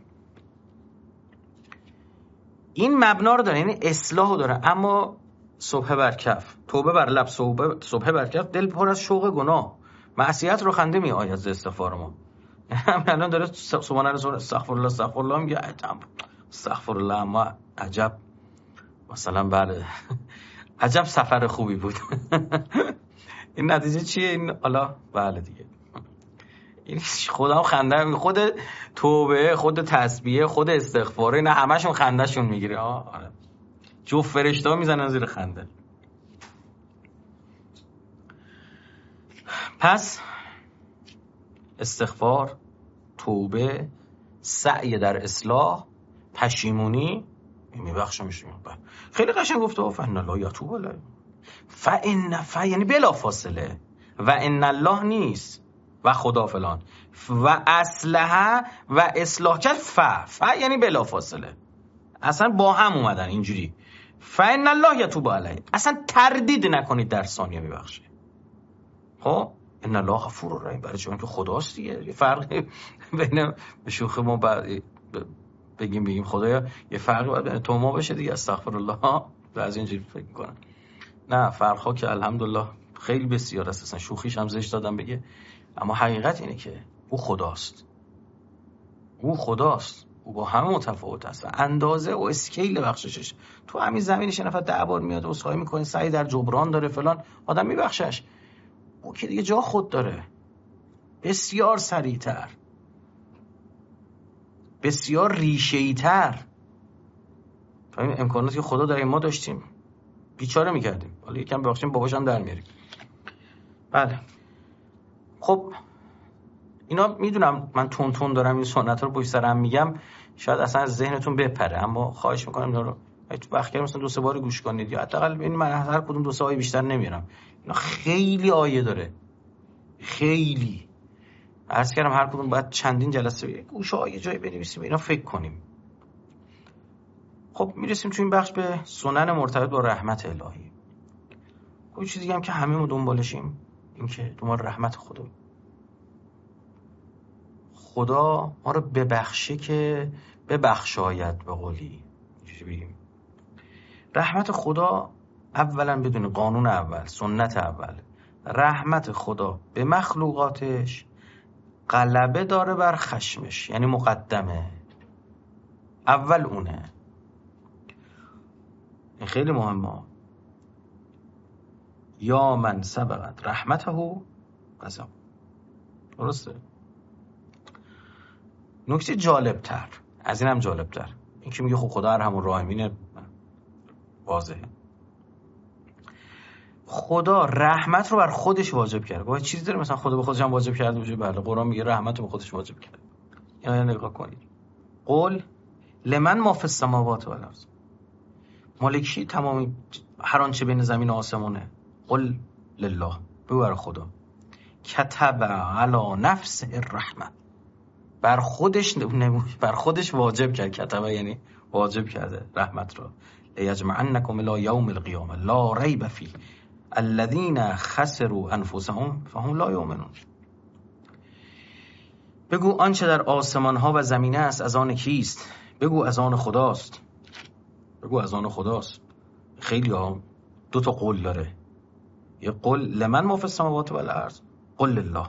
این مبنا رو داره، یعنی اصلاح رو داره. اما صبح بر کف، توبه بر لب، صبح صبح بر کف، دل پر از شوق گناه، معصیت رو خنده می آید ز استغفار ما. الان داره سبحان الله استغفر الله استغفر الله میگه، استغفر الله. اما عجب مثلا بله عجب سفر خوبی بود. این نتیجه چیه این؟ حالا بله دیگه، این خودم خنده، خود توبه، خود تسبیح، خود استغفار، اینا همشون خندهشون میگیره. آره جفت فرشته میزنن زیر خنده. پس استغفار، توبه، سعی در اصلاح، پشیمونی میبخشه میشه. خیلی قشنگ گفته فإن الله یتوب علیه. فإن ف یعنی بلا فاصله، و ان الله نیست و خدا فلان، و اصلح و اصلاح کرد. ف ف یعنی بلا فاصله، اصلا با هم اومدن اینجوری. فإن الله یتوب علیه، اصلا تردید نکنید در ثانیه میبخشه. خب ان الله غفور رحیم، برای چون که خداست دیگه. یه فرق بین به شوخی ما بگیم بگیم خدایا، یه فرقی باید بین تو ما بشه دیگه. استغفر الله بعضی اینجوری فکر میکنن. نه، فرق‌ها که الحمدلله خیلی بسیار است. اصلا شوخیش هم زشت دادم بگه، اما حقیقت اینه که او خداست. او خداست. او با همه متفاوت است. اندازه و اسکیل بخششش تو همین زمینش یه نفر ده بار میاد عذرخواهی میکنه، سعی در جبران داره فلان، آدم میبخشش. او که دیگه جا خود داره، بسیار سریعتر، بسیار ریشه‌ای تر. تا این امکاناتی که خدا داره ما داشتیم بیچاره میکردیم، حالا یکم ببخشیم باباش هم در میاریم. بله خب اینا میدونم من تون تون دارم این سنت رو پشت سرم میگم، شاید اصلا از ذهنتون بپره، اما خواهش میکنم اینا رو وقت کردم مثلا دو سه بار گوش کنید، یا حداقل این من هر کدوم دو سه آیه بیشتر نمیارم. اینا خیلی آیه داره، خیلی عرض کردم هر کدوم باید چندین جلسه گوش آیه جای بنویسیم، اینا فکر کنیم. خب میرسیم تو این بخش به سنن مرتبط با رحمت الهی. خب چیزی دیگه هم که همه ما دنبالشیم این که دنبال رحمت خدا. خدا ما رو ببخشه که ببخشاید، به قولی چیزی بگیم. رحمت خدا اولا بدون قانون اول، سنت اول، رحمت خدا به مخلوقاتش غلبه داره بر خشمش، یعنی مقدمه، اول اونه. این خیلی مهمه. یا من سبقت رحمته غضب. درسته؟ نکته جالب تر از این هم جالب تر این که میگه خب خدا ارحم الراحمینه، واضحه. خدا رحمت رو بر خودش واجب کرده. باید چیزی داره مثلا خدا به خودش هم واجب کرده باشه؟ بله، قرآن میگه رحمت رو به خودش واجب کرده. اینا نگاه کنید. قول لمن ما فی السماوات و الارض، مالکی تمامی هر آنچه بین زمین و آسمونه. قل لله، بگو برای خدا. کتب علی نفس الرحمه، بر خودش بر خودش واجب کرد. کتبه یعنی واجب کرده رحمت را. لیجمعنکم الی یوم القیامه لا ریب فیه الذین خسروا انفسهم فهم لا یؤمنون. بگو آنچه در آسمان ها و زمینه است از آن کیست؟ بگو از آن خداست. بگو از آن خداست. خیلی ها دو تا قول داره. یه قول لمن ما فی السماوات و الارض، قل لله.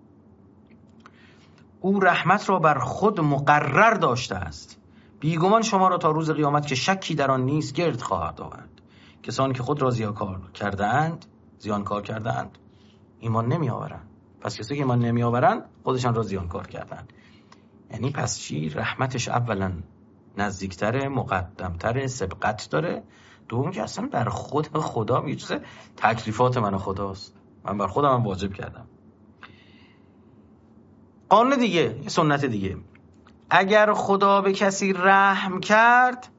او رحمت را بر خود مقرر داشته است، بیگمان شما را تا روز قیامت که شکی در آن نیست گرد خواهد آورد. کسانی که خود را زیانکار کرده اند زیانکار کرده اند ایمان نمی آورند. پس کسی که ایمان نمی آورند خودشان را زیانکار کردند. یعنی پس چی؟ رحمتش اولا نزدیکتره، مقدمتره، سبقت داره. دوم که اصلا بر خود خدا میگه چیزه تکلیفات من خداست، من بر خودم هم واجب کردم. قانون دیگه، یه سنت دیگه، اگر خدا به کسی رحم کرد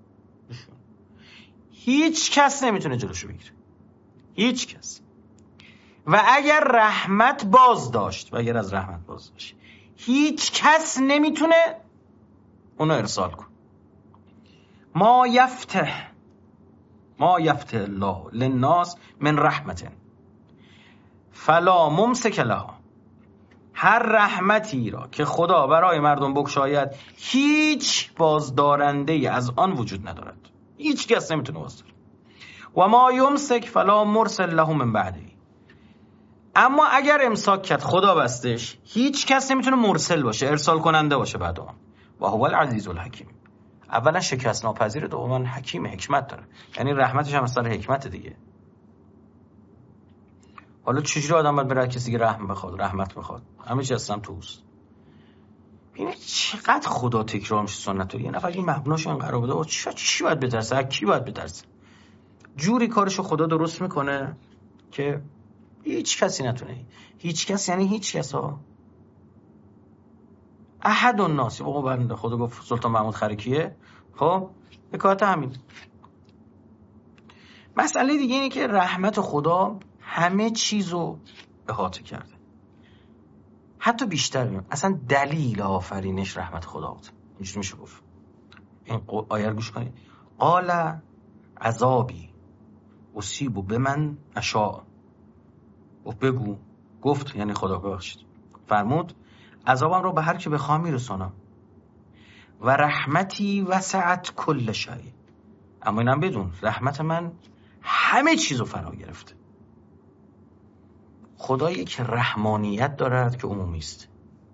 هیچ کس نمیتونه جلوشو بگیره، هیچ کس. و اگر رحمت باز داشت و اگر از رحمت باز داشت هیچ کس نمیتونه اونو ارسال کن. ما یفتح ما یفتح الله للناس من رحمت فلا ممسک لها. هر رحمتی را که خدا برای مردم بگشاید هیچ بازدارنده از آن وجود ندارد. هیچ کس نمیتونه بازداره. و ما یمسک فلا مرسل له من بعده. اما اگر امساک کرد، خدا بستش، هیچ کس نمیتونه مرسل باشه، ارسال کننده باشه بعد اون. و هو العزیز الحکیم. اولا شکست ناپذیره، دوما حکیم، حکمت داره. یعنی رحمتش هم از سر حکمت دیگه. حالا چجوری آدم باید برای کسی که رحم بخواد، رحمت بخواد؟ همه چی هستم توست. ببینید چقدر خدا تکرار میشه سنت رو. یه نفر این مبناش این قرار بوده، چی چی باید بترسه؟ از کی باید بترسه؟ جوری کارشو خدا درست میکنه که هیچ کسی نتونه. هیچ کس یعنی هیچ کس ها. احد الناس، بابا بنده خدا گفت سلطان محمود خرکیه. خب حکایت همین. مسئله دیگه اینه که رحمت خدا همه چیزو احاطه کرده، حتی بیشتر. بیم. اصلا دلیل آفرینش رحمت خدا بود. اینجوری میشه گفت. این آیه رو گوش کنید. قال عذابی اصیب به من اشاء. و بگو، گفت یعنی خدا ببخشید، فرمود عذابم رو به هر که بخوام میرسونم. و رحمتی وسعت کل شیء. اما اینم بدون رحمت من همه چیزو فرا گرفته. خدا یک رحمانیت دارد که عمومی است،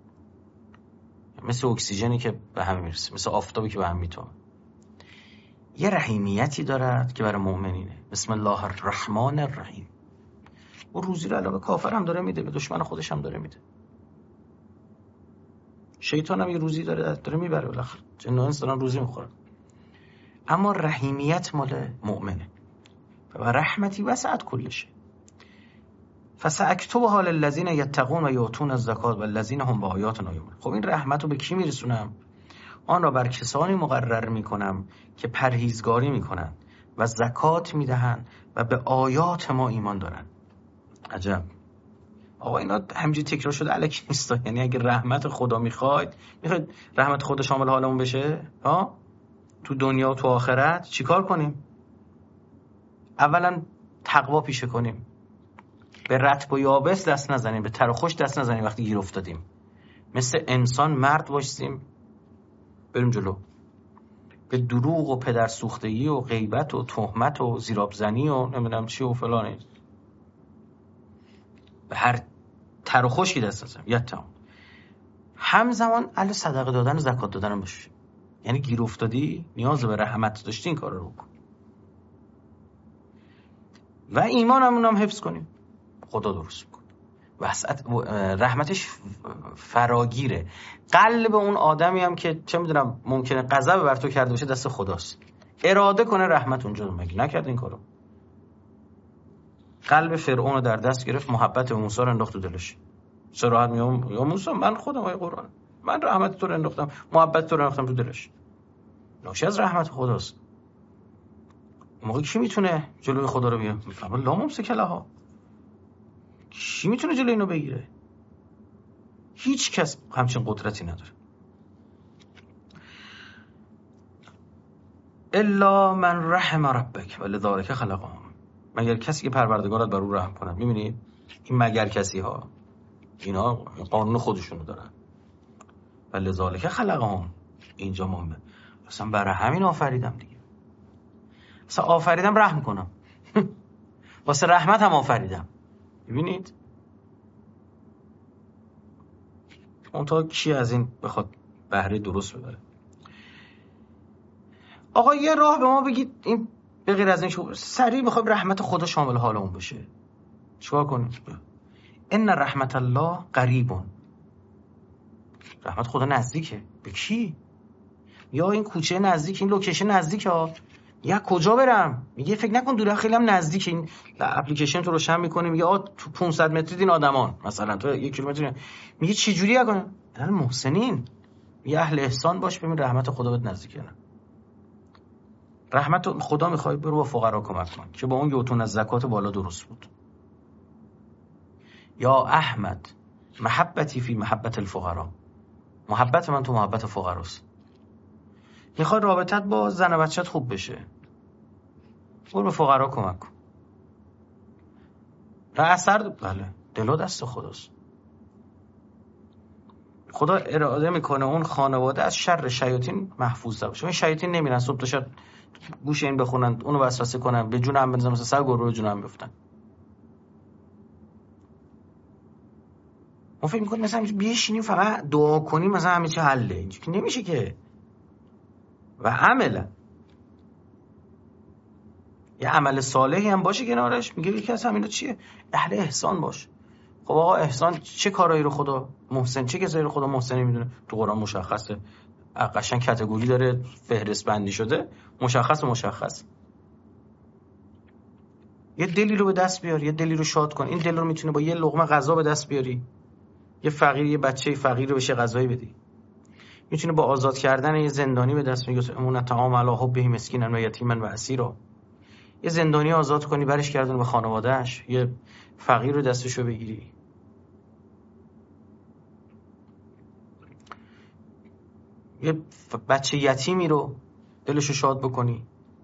مثل اکسیژنی که به همه میرسه، مثل آفتابی که به هم میتونه. یه رحیمیتی دارد که برای مؤمنینه. بسم الله الرحمن الرحیم. و روزی رو علاوه کافر هم داره میده، به دشمن خودش هم داره میده. شیطان هم یه روزی داره داره میبره، بالاخره جن و انس دارن روزی میخورن. اما رحیمیت مال مؤمنه. و رحمتی وسعت کل شیء فساکتبها للذین یتقون و یؤتون الزکات والذین هم بآیاتنا یؤمنون. خب این رحمت رو به کی میرسونم؟ آن را بر کسانی مقرر میکنم که پرهیزگاری میکنن و زکات میدهن و به آیات ما ایمان دارن. عجب. آقا اینا همینجوری تکرار شده الکی نیست. یعنی اگه رحمت خدا میخواید، میخواید رحمت خدا شامل حالمون بشه ها، تو دنیا و تو آخرت چیکار کنیم؟ اولا تقوا پیشه کنیم، به رطب و یابس دست نزنیم، به تر و خشک دست نزنیم. وقتی گیر افتادیم مثل انسان مرد باشیم، بریم جلو. به دروغ و پدر سوختگی و غیبت و تهمت و زیرابزنی و نمیدونم چی و فلان، به هر تر و خشکی دست نزنیم. یتم همزمان اهل صدقه دادن و زکات دادن هم باشه. یعنی گیر افتادی، نیاز به رحمت داشتی، این کار رو بکن. و ایمانمون هم حفظ کنیم، خدا درست میکنه. وسعت رحمتش فراگیره. قلب اون آدمی هم که چه میدونم ممکنه غضب بر تو کرده باشه دست خداست. اراده کنه رحمت اونجا مگه نکرد این کارو؟ قلب فرعون رو در دست گرفت، محبت موسی رو انداخت تو دلش. صراحت میگم یا موسی من خودم، آیه قرآن، من رحمت تو رو انداختم، محبت تو رو انداختم تو دلش. ناشی از رحمت خداست. موقع کی میتونه جلوی خدا رو بگیره؟ میفهمه لا ممسک لها. کی میتونه جلوی اینو بگیره؟ هیچ کس همچین قدرتی نداره. الا من رحم ربک ولذلک خلقهم. مگر کسی که پروردگارت بر او رحم کنه. میبینید این مگر کسی ها، اینا قانون خودشونو دارن. ولذلک خلقهم، اینجا مهمه. اصلا برای همین آفریدم دیگه. اصلا آفریدم رحم کنم. واسه رحمت هم آفریدم. ببینید اون تا کی از این بخواد بهره درست ببره؟ آقا یه راه به ما بگید، این به غیر از این شو سریع بخواد رحمت خدا شامل حالمون بشه چیکار کنیم؟ ان رحمت الله قریبون. رحمت خدا نزدیکه. به کی؟ یا این کوچه نزدیک، این لوکیشن نزدیکه ها، یا کجا برم؟ میگه فکر نکن دوره، خیلی هم نزدیک. این اپلیکیشن تو روشن میکنه میگه آ تو پانصد متری این آدمان، مثلا تو یک کیلومتر. میگه چه جوری کنم؟ الان محسنین میگه اهل احسان باش، ببین رحمت خدا بهت نزدیکه. نه رحمت خدا میخوای برو با فقرا کمک کن که با اون یوتون از زکات بالا درست بود. یا احمد محبتی فی محبت الفقرا. محبت من تو محبت فقراست. میخوای رابطت با زن و بچت خوب بشه، برو به فقرا کمک کن. را اثر بله دلو دست خداست. خدا اراده میکنه اون خانواده از شر شیاطین محفوظ باشه. این شیاطین نمیرن صبح تا شب گوش این بخونن، اونو وسوسه کنن، به جون هم بنزن، مثلا سر گروه به جون هم بیفتن. ما فکر میکنیم مثلا بیشینیم فقط دعا کنیم مثلا همه چی حله. اینجوری که نمیشه که. و عملا یه عمل صالحی هم باشه کنارش، میگه یکی از همینا چیه؟ اهل احسان باش. خب آقا احسان چه کارایی رو خدا محسن، چه کسایی رو خدا محسنی میدونه؟ تو قرآن مشخصه، قشنگ کاتگوری داره، فهرست بندی شده، مشخص و مشخص. یه دلی رو به دست بیار، یه دلی رو شاد کن. این دل رو میتونه با یه لقمه غذا به دست بیاری. یه فقیر، یه بچه فقیر رو بشه غذایی بدی. میتونه با آزاد کردن یه زندانی به دست میگه امون طعام علی حبه مسکینا و یتیما و اسیرا. یه زندانی آزاد کنی، برش گردون به خانواده‌اش. یه فقیر رو دستشو بگیری. یه بچه یتیمی رو دلشو شاد بکنی.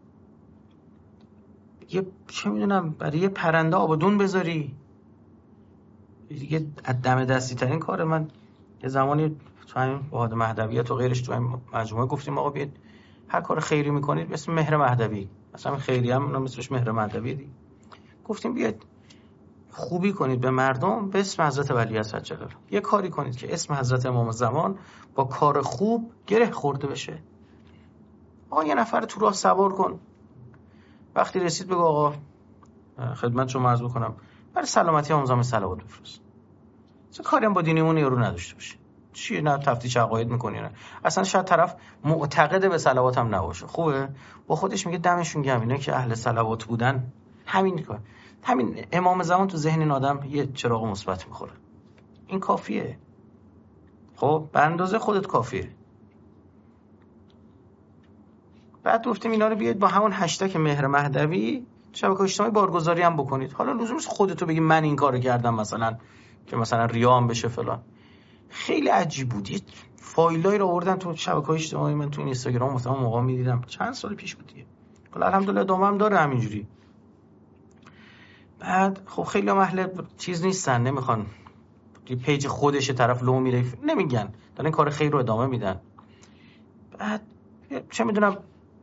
یه چه میدونم برای یه پرنده آبادون بذاری. دیگه دم دستی ترین کار. من یه زمانی تو همین بهاد مهدویت و غیرش تو همین مجموعه گفتیم آقا بیاید هر کار خیری میکنید مثل مهر مهدوی، مثلا خیری هم مثلش مهر مهدوی دی. گفتیم بیاید خوبی کنید به مردم به اسم حضرت ولی عصر جلاله. یه کاری کنید که اسم حضرت امام زمان با کار خوب گره خورده بشه. آقا یه نفر تو راه سوار کن، وقتی رسید بگو آقا خدمت شما عرض بکنم برای سلامتی امام زمان صلوات بفرست. چه کاری هم با دینمون یارو نداشته باشه. چیه نه تفتیش عقاید میکنی نه. اصلا شاید طرف معتقد به صلوات هم نباشه. خوبه با خودش میگه دمشون گرم اینا که اهل صلوات بودن. همین کار، همین امام زمان تو ذهن این آدم یه چراغ مثبت میخوره. این کافیه. خب به اندازه خودت کافیه. بعد گفتیم اینا رو بیاید با همون هشتگ مهر مهدوی شبکه اجتماعی بارگذاری هم بکنید. حالا لزوم نیست خودتو بگی من این کارو کردم مثلا که مثلا ریا هم بشه فلان. خیلی عجیب بود. یه فایلایی رو آوردن تو شبکه اجتماعی، من تو اینستاگرام مثلا موقع میدیدم، چند سال پیش بود دیگه. حالا الحمدلله ادامه هم داره همینجوری. بعد خب خیلی هم اهل چیز نیستن، نمیخوان پیج خودش طرف لو میره نمیگن، دارن کار خیر رو ادامه میدن. بعد چه میدونم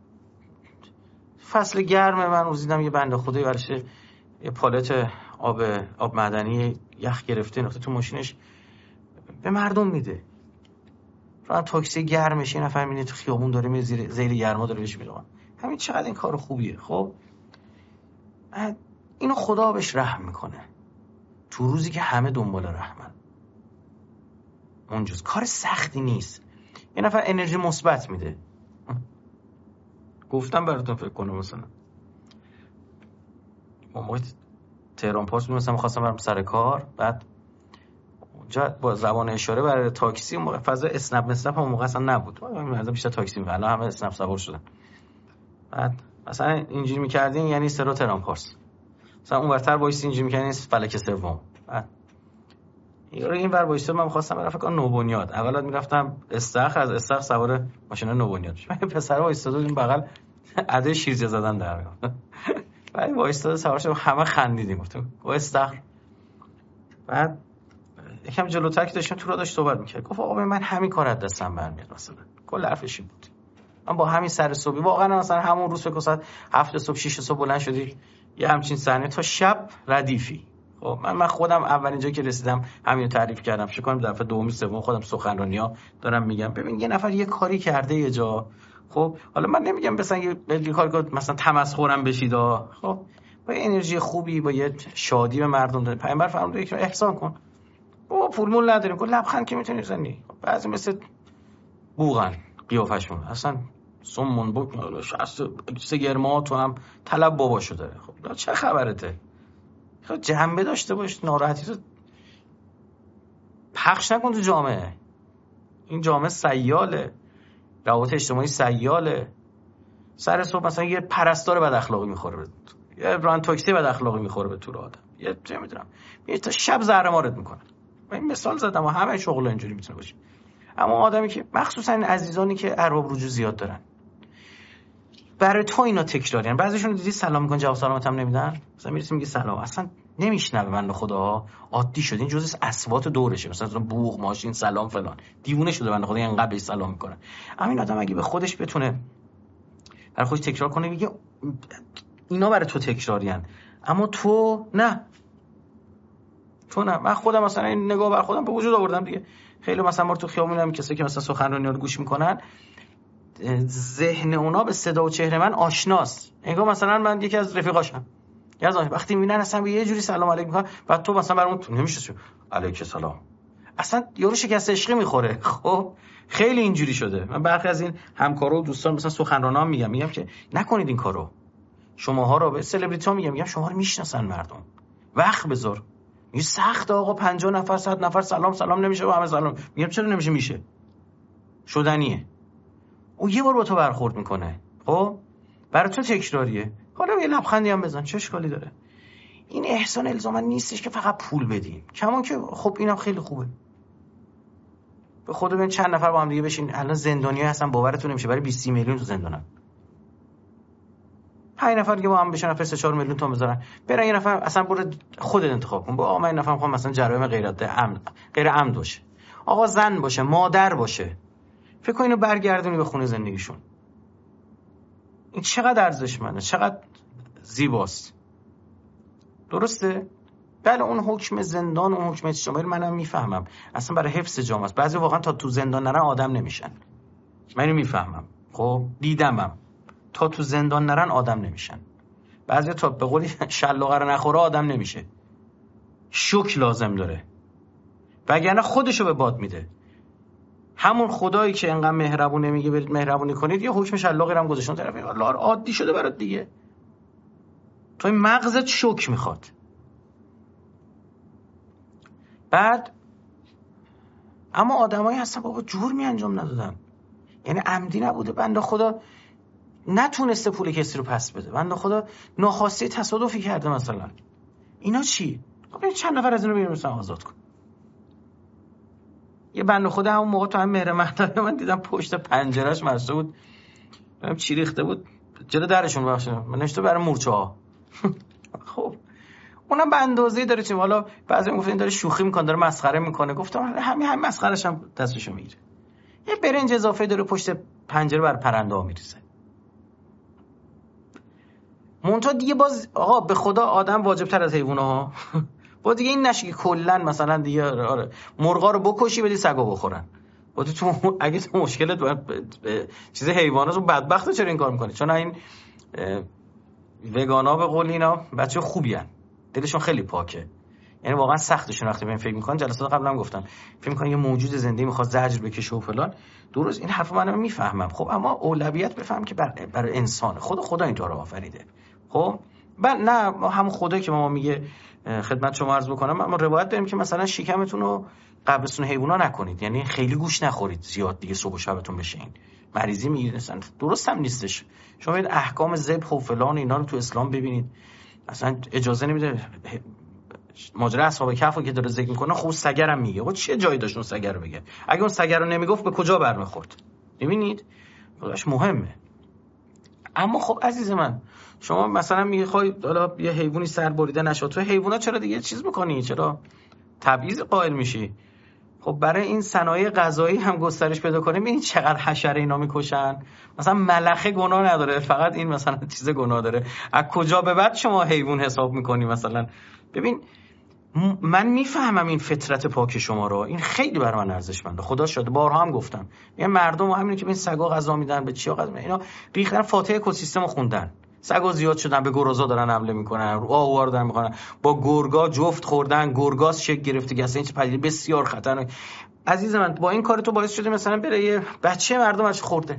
فصل گرم من روزیدم یه بنده خدایی برش یه پالت آب آب معدنی یخ گرفته نقطه تو ماشینش به مردم میده. راه تاکسی گرمش، یه نفر میبینه تو خیابون داره میره زیر زیر گرما داره بهش میده. همین چقدر این کار خوبیه. خب اینو خدا بهش رحم میکنه تو روزی که همه دنبال رحمن. اونجاست. کار سختی نیست. یه نفر انرژی مثبت میده. گفتم براتون فکر کنم مثلا موقع تهران پارس بود مثلا خواستم برم سر کار، بعد اونجا با زبان اشاره برای تاکسی موقع فضا اسنپ اسنپ هم موقع اصلا نبود. مثلا بیشتر تاکسی می‌رفت، الان همه اسنپ سوار شدن. بعد مثلا اینجوری می‌کردین یعنی سر تهران پارس. مثلا اون ورتر وایس اینجوری می‌کردین فلک سوم. بعد یارو این ور وایس من می‌خواستم برم فکر کنم نوبنیاد. اولا می‌رفتم استخر، از استخر سوار ماشین نوبنیاد شدم. پسر وایساد این بغل عده شیرجه زدن در میاد. بعد وایساد سوار شدم، همه خندیدیم گفتم با استخر. بعد یکم جلوتر که داشتم تو را داشت صحبت می‌کرد گفت آقا من همین کار از دستم برمیاد. مثلا کل حرفش بود من با همین سر صبحی واقعا مثلا همون روز فکر کنم هفت صبح شش صبح بلند شدی یه همچین صحنه تا شب ردیفی. خب من من خودم اولین جایی که رسیدم همین رو تعریف کردم. فکر کنم دفعه دوم سوم خودم سخنرانی‌ها دارم میگم ببین یه نفر یه کاری کرده یه جا. خب حالا من نمیگم مثلا یه کاری کنید مثلا تمسخرم بشید. خب با انرژی خوبی با یه شادی به مردم داد. پیامبر فرموده که احسان کن. با پول مول نداریم که لبخند که میتونی بزنی. بعضی مثل بوغن قیافشون اصلا سمون بود سه گرما تو هم طلب بابا شده. خب چه خبرته؟ خب جنبه داشته باش. ناراحتی تو پخش نکن تو جامعه. این جامعه سیاله، روابط اجتماعی سیاله. سر صبح مثلا یه پرستار بد اخلاقی میخوره به یه ران تاکسی بد اخلاقی میخوره به تو آدم، یه چه میدونم یه تا شب زهر مارت میکنه. من این مثال زدم و همه شغل اینجوری میتونه باشه. اما آدمی که مخصوصا این عزیزانی که ارباب رجوع زیاد دارن برای تو اینا تکرارین. بعضیشون دیدی سلام میکنن جواب سلامت هم نمیدن. مثلا میرسیم میگه سلام، اصلا نمیشنوه بنده خدا، عادی شد، این جزء اصوات دورشه، مثلا بوق، ماشین، سلام فلان، دیوونه شده بنده خدا اینقدر بهش سلام میکنه. همین آدم اگه به خودش بتونه برای خودش تکرار کنه، میگه اینا برای تو تکرارین اما تو نه، تو نه. من خودم مثلا این نگاه بر خودم به وجود آوردم دیگه. خیلی مثلا ما تو خیابون میبینم کسایی که مثلا سخنرانی رو گوش میکنن، ذهن اونا به صدا و چهره من آشناست، انگار مثلا من یکی از رفیقاشم. یعنی وقتی میبینن اصلا یه جوری سلام علیک میکنن، بعد تو مثلا برامون نمیشه علیک سلام، اصلا یارو شکست عشقی میخوره. خب خیلی اینجوری شده. من برخی از این همکارا و دوستان مثلا سخنرانام میگم میگم که نکنید این کارو. شماها رو به سلبریتی‌ها میگم میگم شما رو میشناسن مردم، وقت بذار. این سخت آقا، پنجاه نفر صد نفر سلام سلام نمیشه با همه سلام. میگم چرا نمیشه؟ میشه، شدنیه. او یه بار با تو برخورد میکنه، خب برای تو تکراریه، حالا یه لبخندی هم بزن، چه اشکالی داره؟ این احسان الزاما نیستش که فقط پول بدیم، کمان که خب اینم خیلی خوبه. به خدا ببین چند نفر با هم دیگه بشین، الان زندانی‌ها هستن باورتون نمیشه برای بیست میلیون تو زندانن. پنج نفر دیگه با هم بشن سه چهار میلیون تومان بذارن، برن یه نفر اصلا برو خودت انتخاب کن. با آقا من این نفر میخوام مثلا جرایم غیرت عمد غیر عمد باشه، آقا زن باشه، مادر باشه، فکر کن اینو برگردونی به خونه زندگیشون. این چقدر ارزشمنده، چقدر زیباست. درسته؟ بله اون حکم زندان، اون حکم اجتماعی منم میفهمم، اصلا برای حفظ جامعه است. بعضی واقعا تا تو زندان نرن آدم نمیشن، من اینو میفهمم، خب دیدمم، تا تو زندان نرن آدم نمیشن. بعضی تا به قولی شلاقه رو نخوره آدم نمیشه، شوک لازم داره، وگرنه خودشو به باد میده. همون خدایی که انقدر مهربونه میگه برید مهربونی کنید، یه حکم شلاقی رو هم گذاشتن طرف، الله عادی شده برات دیگه. تو این مغزت شوک میخواد. بعد اما آدمایی هستن بابا جرمی انجام ندادن، یعنی عمدی نبوده، بنده خدا نتونسته پول کسی رو پس بده، بنده خدا ناخواسته تصادفی کرده مثلا. اینا چی؟ خب چند نفر از اینو بیرون مثلا آزاد کن. یه بنده خدا همون موقع تو هم مهر مهدوی من دیدم پشت پنجرهش مرسته بود، ببینم چی ریخته بود جلو درشون، بخشه من نشته برای مورچه ها. خب اونم به اندازه‌ای داره چیم. حالا بعضی میگفتن داره شوخی میکنه، داره مسخره میکنه، گفتم همین همین مسخرهش هم دستشو میگیره. یه برنج اضافه داره پشت پنجره بر پرنده ها میریزه. مونتا دیگه باز آقا به خدا آدم واجب تر از حیونا ها. با دیگه این نشه که کلا مثلا دیگه آره مرغا رو بکشی بدی سگا بخورن. با تو اگه تو مشکلت باید چیز حیوانات رو بدبخت چرا این کار میکنی؟ چون این وگانا به قول اینا بچه خوبی ان، دلشون خیلی پاکه، یعنی واقعا سختشون وقتی بهم فکر میکنن. جلسات قبلا هم گفتم فکر میکنن یه موجود زنده میخواد زجر بکشه و فلان. درست این حرفو منم میفهمم، خب اما اولویت بفهم که برای بر انسان خود خدا اینطور آفریده. خب بعد نه همون خدایی که ما میگه خدمت شما عرض بکنم، ما روایت داریم که مثلا شکمتون رو قبرستون حیونا نکنید، یعنی خیلی گوش نخورید زیاد دیگه، صبح و شبتون بشه این مریضی میگیره. مثلا درست هم نیستش. شما برید احکام ذبح و فلان اینا رو تو اسلام ببینید، اصلا اجازه نمیده. ماجرا اصحاب کهف که داره ذکر میکنه، خب سگرم میگه، خب چه جایی داشت اون سگر رو بگه؟ اگه اون سگر رو نمیگفت به کجا برمیخورد؟ میبینید خودش مهمه. اما خب عزیز من، شما مثلا میخوای حالا یه حیوانی سر بریده نشه، تو حیونا چرا دیگه چیز میکنی؟ چرا تبعیض قائل میشی؟ خب برای این صنایع غذایی هم گسترش پیدا کنه. ببین چقدر حشره اینا میکشن. مثلا ملخه گناه نداره، فقط این مثلا چیز گناه داره. از کجا به بعد شما حیوان حساب میکنی؟ مثلا ببین من میفهمم این فطرت پاک شما رو، این خیلی بر من ارزشمنده، خدا شاده. بارها هم گفتم این مردم همینه که به این سگا غذا میدن، به چیا غذا میدن، اینا ریختن فاتحه اکوسیستم رو خوندن. سگا زیاد شدن، به گرازا دارن حمله میکنن، رو آوار دارن میکنن، با گرگا جفت خوردن، گرگاس شک گرفته، گسه این چه پدیده بسیار خطرناک. عزیز من با این کار تو باعث شده مثلا بره یه بچه مردم ازش خورده.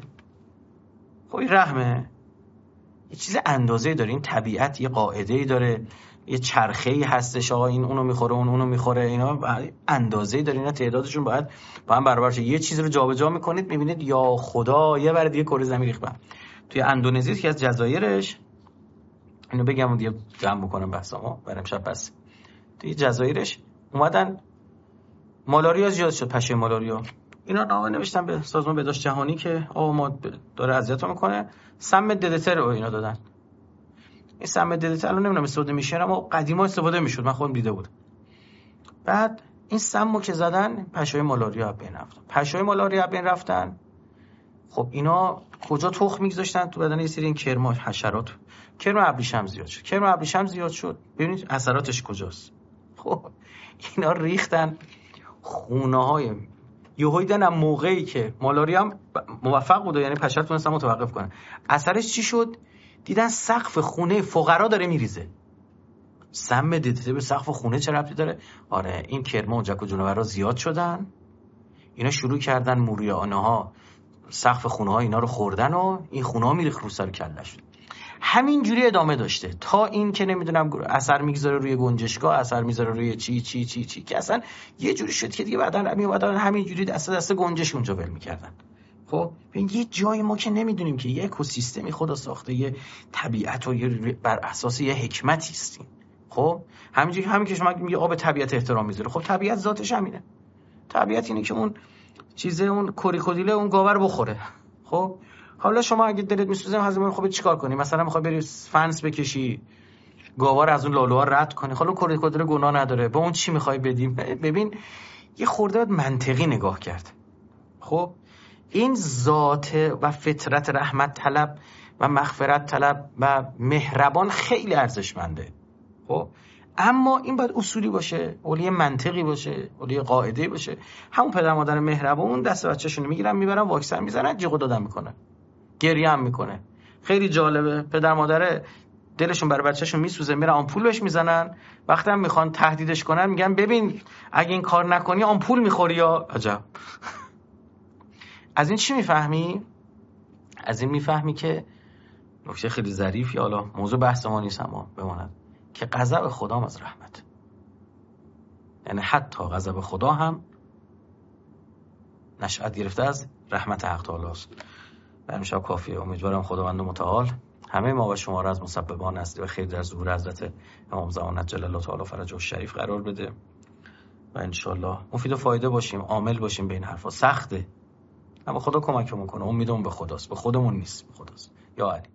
خب این رحمه؟ یه چیز اندازه‌ای داره، این طبیعت یه قاعده‌ای داره، یه چرخه‌ای هستش، آقا این اونو میخوره اون اونو میخوره، اینا اندازه‌ای داره، اینا تعدادشون باید با هم برابر شه. یه چیزی رو جابجا میکنید میبینید یا خدا یه بار دیگه کره زمین ریخت. توی اندونزی که از جزایرش، اینو بگم و دیگه جمع بکنم بحثمو برای امشب بس. توی جزایرش اومدن مالاریا زیاد شد، پشه مالاریا، اینا نامه نوشتن به سازمان بهداشت جهانی که آقا ما داره اذیت میکنه، سم ددتر رو اینا دادن. این سم ددته الان نمیدونم استفاده میشه، اما قدیما استفاده میشد، من خودم دیده بودم. بعد این سمو که زدن پشای مالاریا از بین رفتن. پشای مالاریا از بین رفتن، خب اینا کجا تخم میگذاشتن؟ تو بدن یه سری این کرم حشرات. کرم ابریشم زیاد شد. کرم ابریشم زیاد شد. ببینید اثراتش کجاست. خب اینا ریختن خونه های یهو دیدن موقعی که مالاریا هم موفق بود، یعنی پشر تونستن متوقف کنن. اثرش چی شد؟ دیدن سقف خونه فقرا داره میریزه. سم ددته به سقف خونه چه ربطی داره؟ آره این کرما و جک و جونورا زیاد شدن، اینا شروع کردن موریانه ها سقف خونه ها اینا رو خوردن و این خونه ها میریخت رو سر کلش. همین جوری ادامه داشته تا این که نمیدونم اثر میگذاره روی گنجشگاه، اثر میذاره روی چی چی چی چی که اصلا یه جوری شد که دیگه بعدن میومدن همین جوری دست دست گنجش اونجا ول میکردن. خب ببین یه جای ما که نمیدونیم که یه اکوسیستمی خدا ساخته، یه طبیعت و یه بر اساس یه حکمتی است. خب همینجوری همین که شما میگی آب طبیعت احترام میذاره، خب طبیعت ذاتش همینه. طبیعت اینه که اون چیزه اون کوریکودیله اون گاوه رو بخوره. خب حالا شما اگه دلت میسوزه حزم خب چیکار کنی؟ مثلا میخوای بری فنس بکشی گاوا رو از اون لالوها رد کنی، حالا کوریکودیله گناه نداره، با اون چی میخوای بدیم؟ ببین یه خورده باید منطقی نگاه کرد. خب این ذات و فطرت رحمت طلب و مغفرت طلب و مهربان خیلی ارزشمنده. خب اما این باید اصولی باشه، اولیه منطقی باشه، اولیه قاعده‌ای باشه. همون پدر مادر مهربون دست بچه‌شون میگیرن میبرن واکسن میزنن، جیغ و دادن میکنه، گریه هم میکنه. خیلی جالبه پدر مادر دلشون برای بچه‌شون میسوزه، میرن آمپول بهش میزنن، وقتی هم میخوان تهدیدش کنن میگن ببین اگه این کار نکنی آمپول میخوری. یا عجب. از این چی میفهمی؟ از این میفهمی که نکته خیلی ظریفی، حالا موضوع بحث ما نیست اما بماند، که غضب خدا هم از رحمت، یعنی حتی غضب خدا هم نشأت گرفته از رحمت حق تعالی است. و امشب کافیه. امیدوارم خداوند متعال همه ما و شما را از مسببان اصلی و خیر در ظهور حضرت امام زمان عجل الله تعالی فرجه الشریف قرار بده و انشالله مفید و فایده باشیم، عامل باشیم به این حرفا. سخته اما خدا کمکمون کنه. امیدمون به خداست، به خودمون نیست، به خداست. یا علی.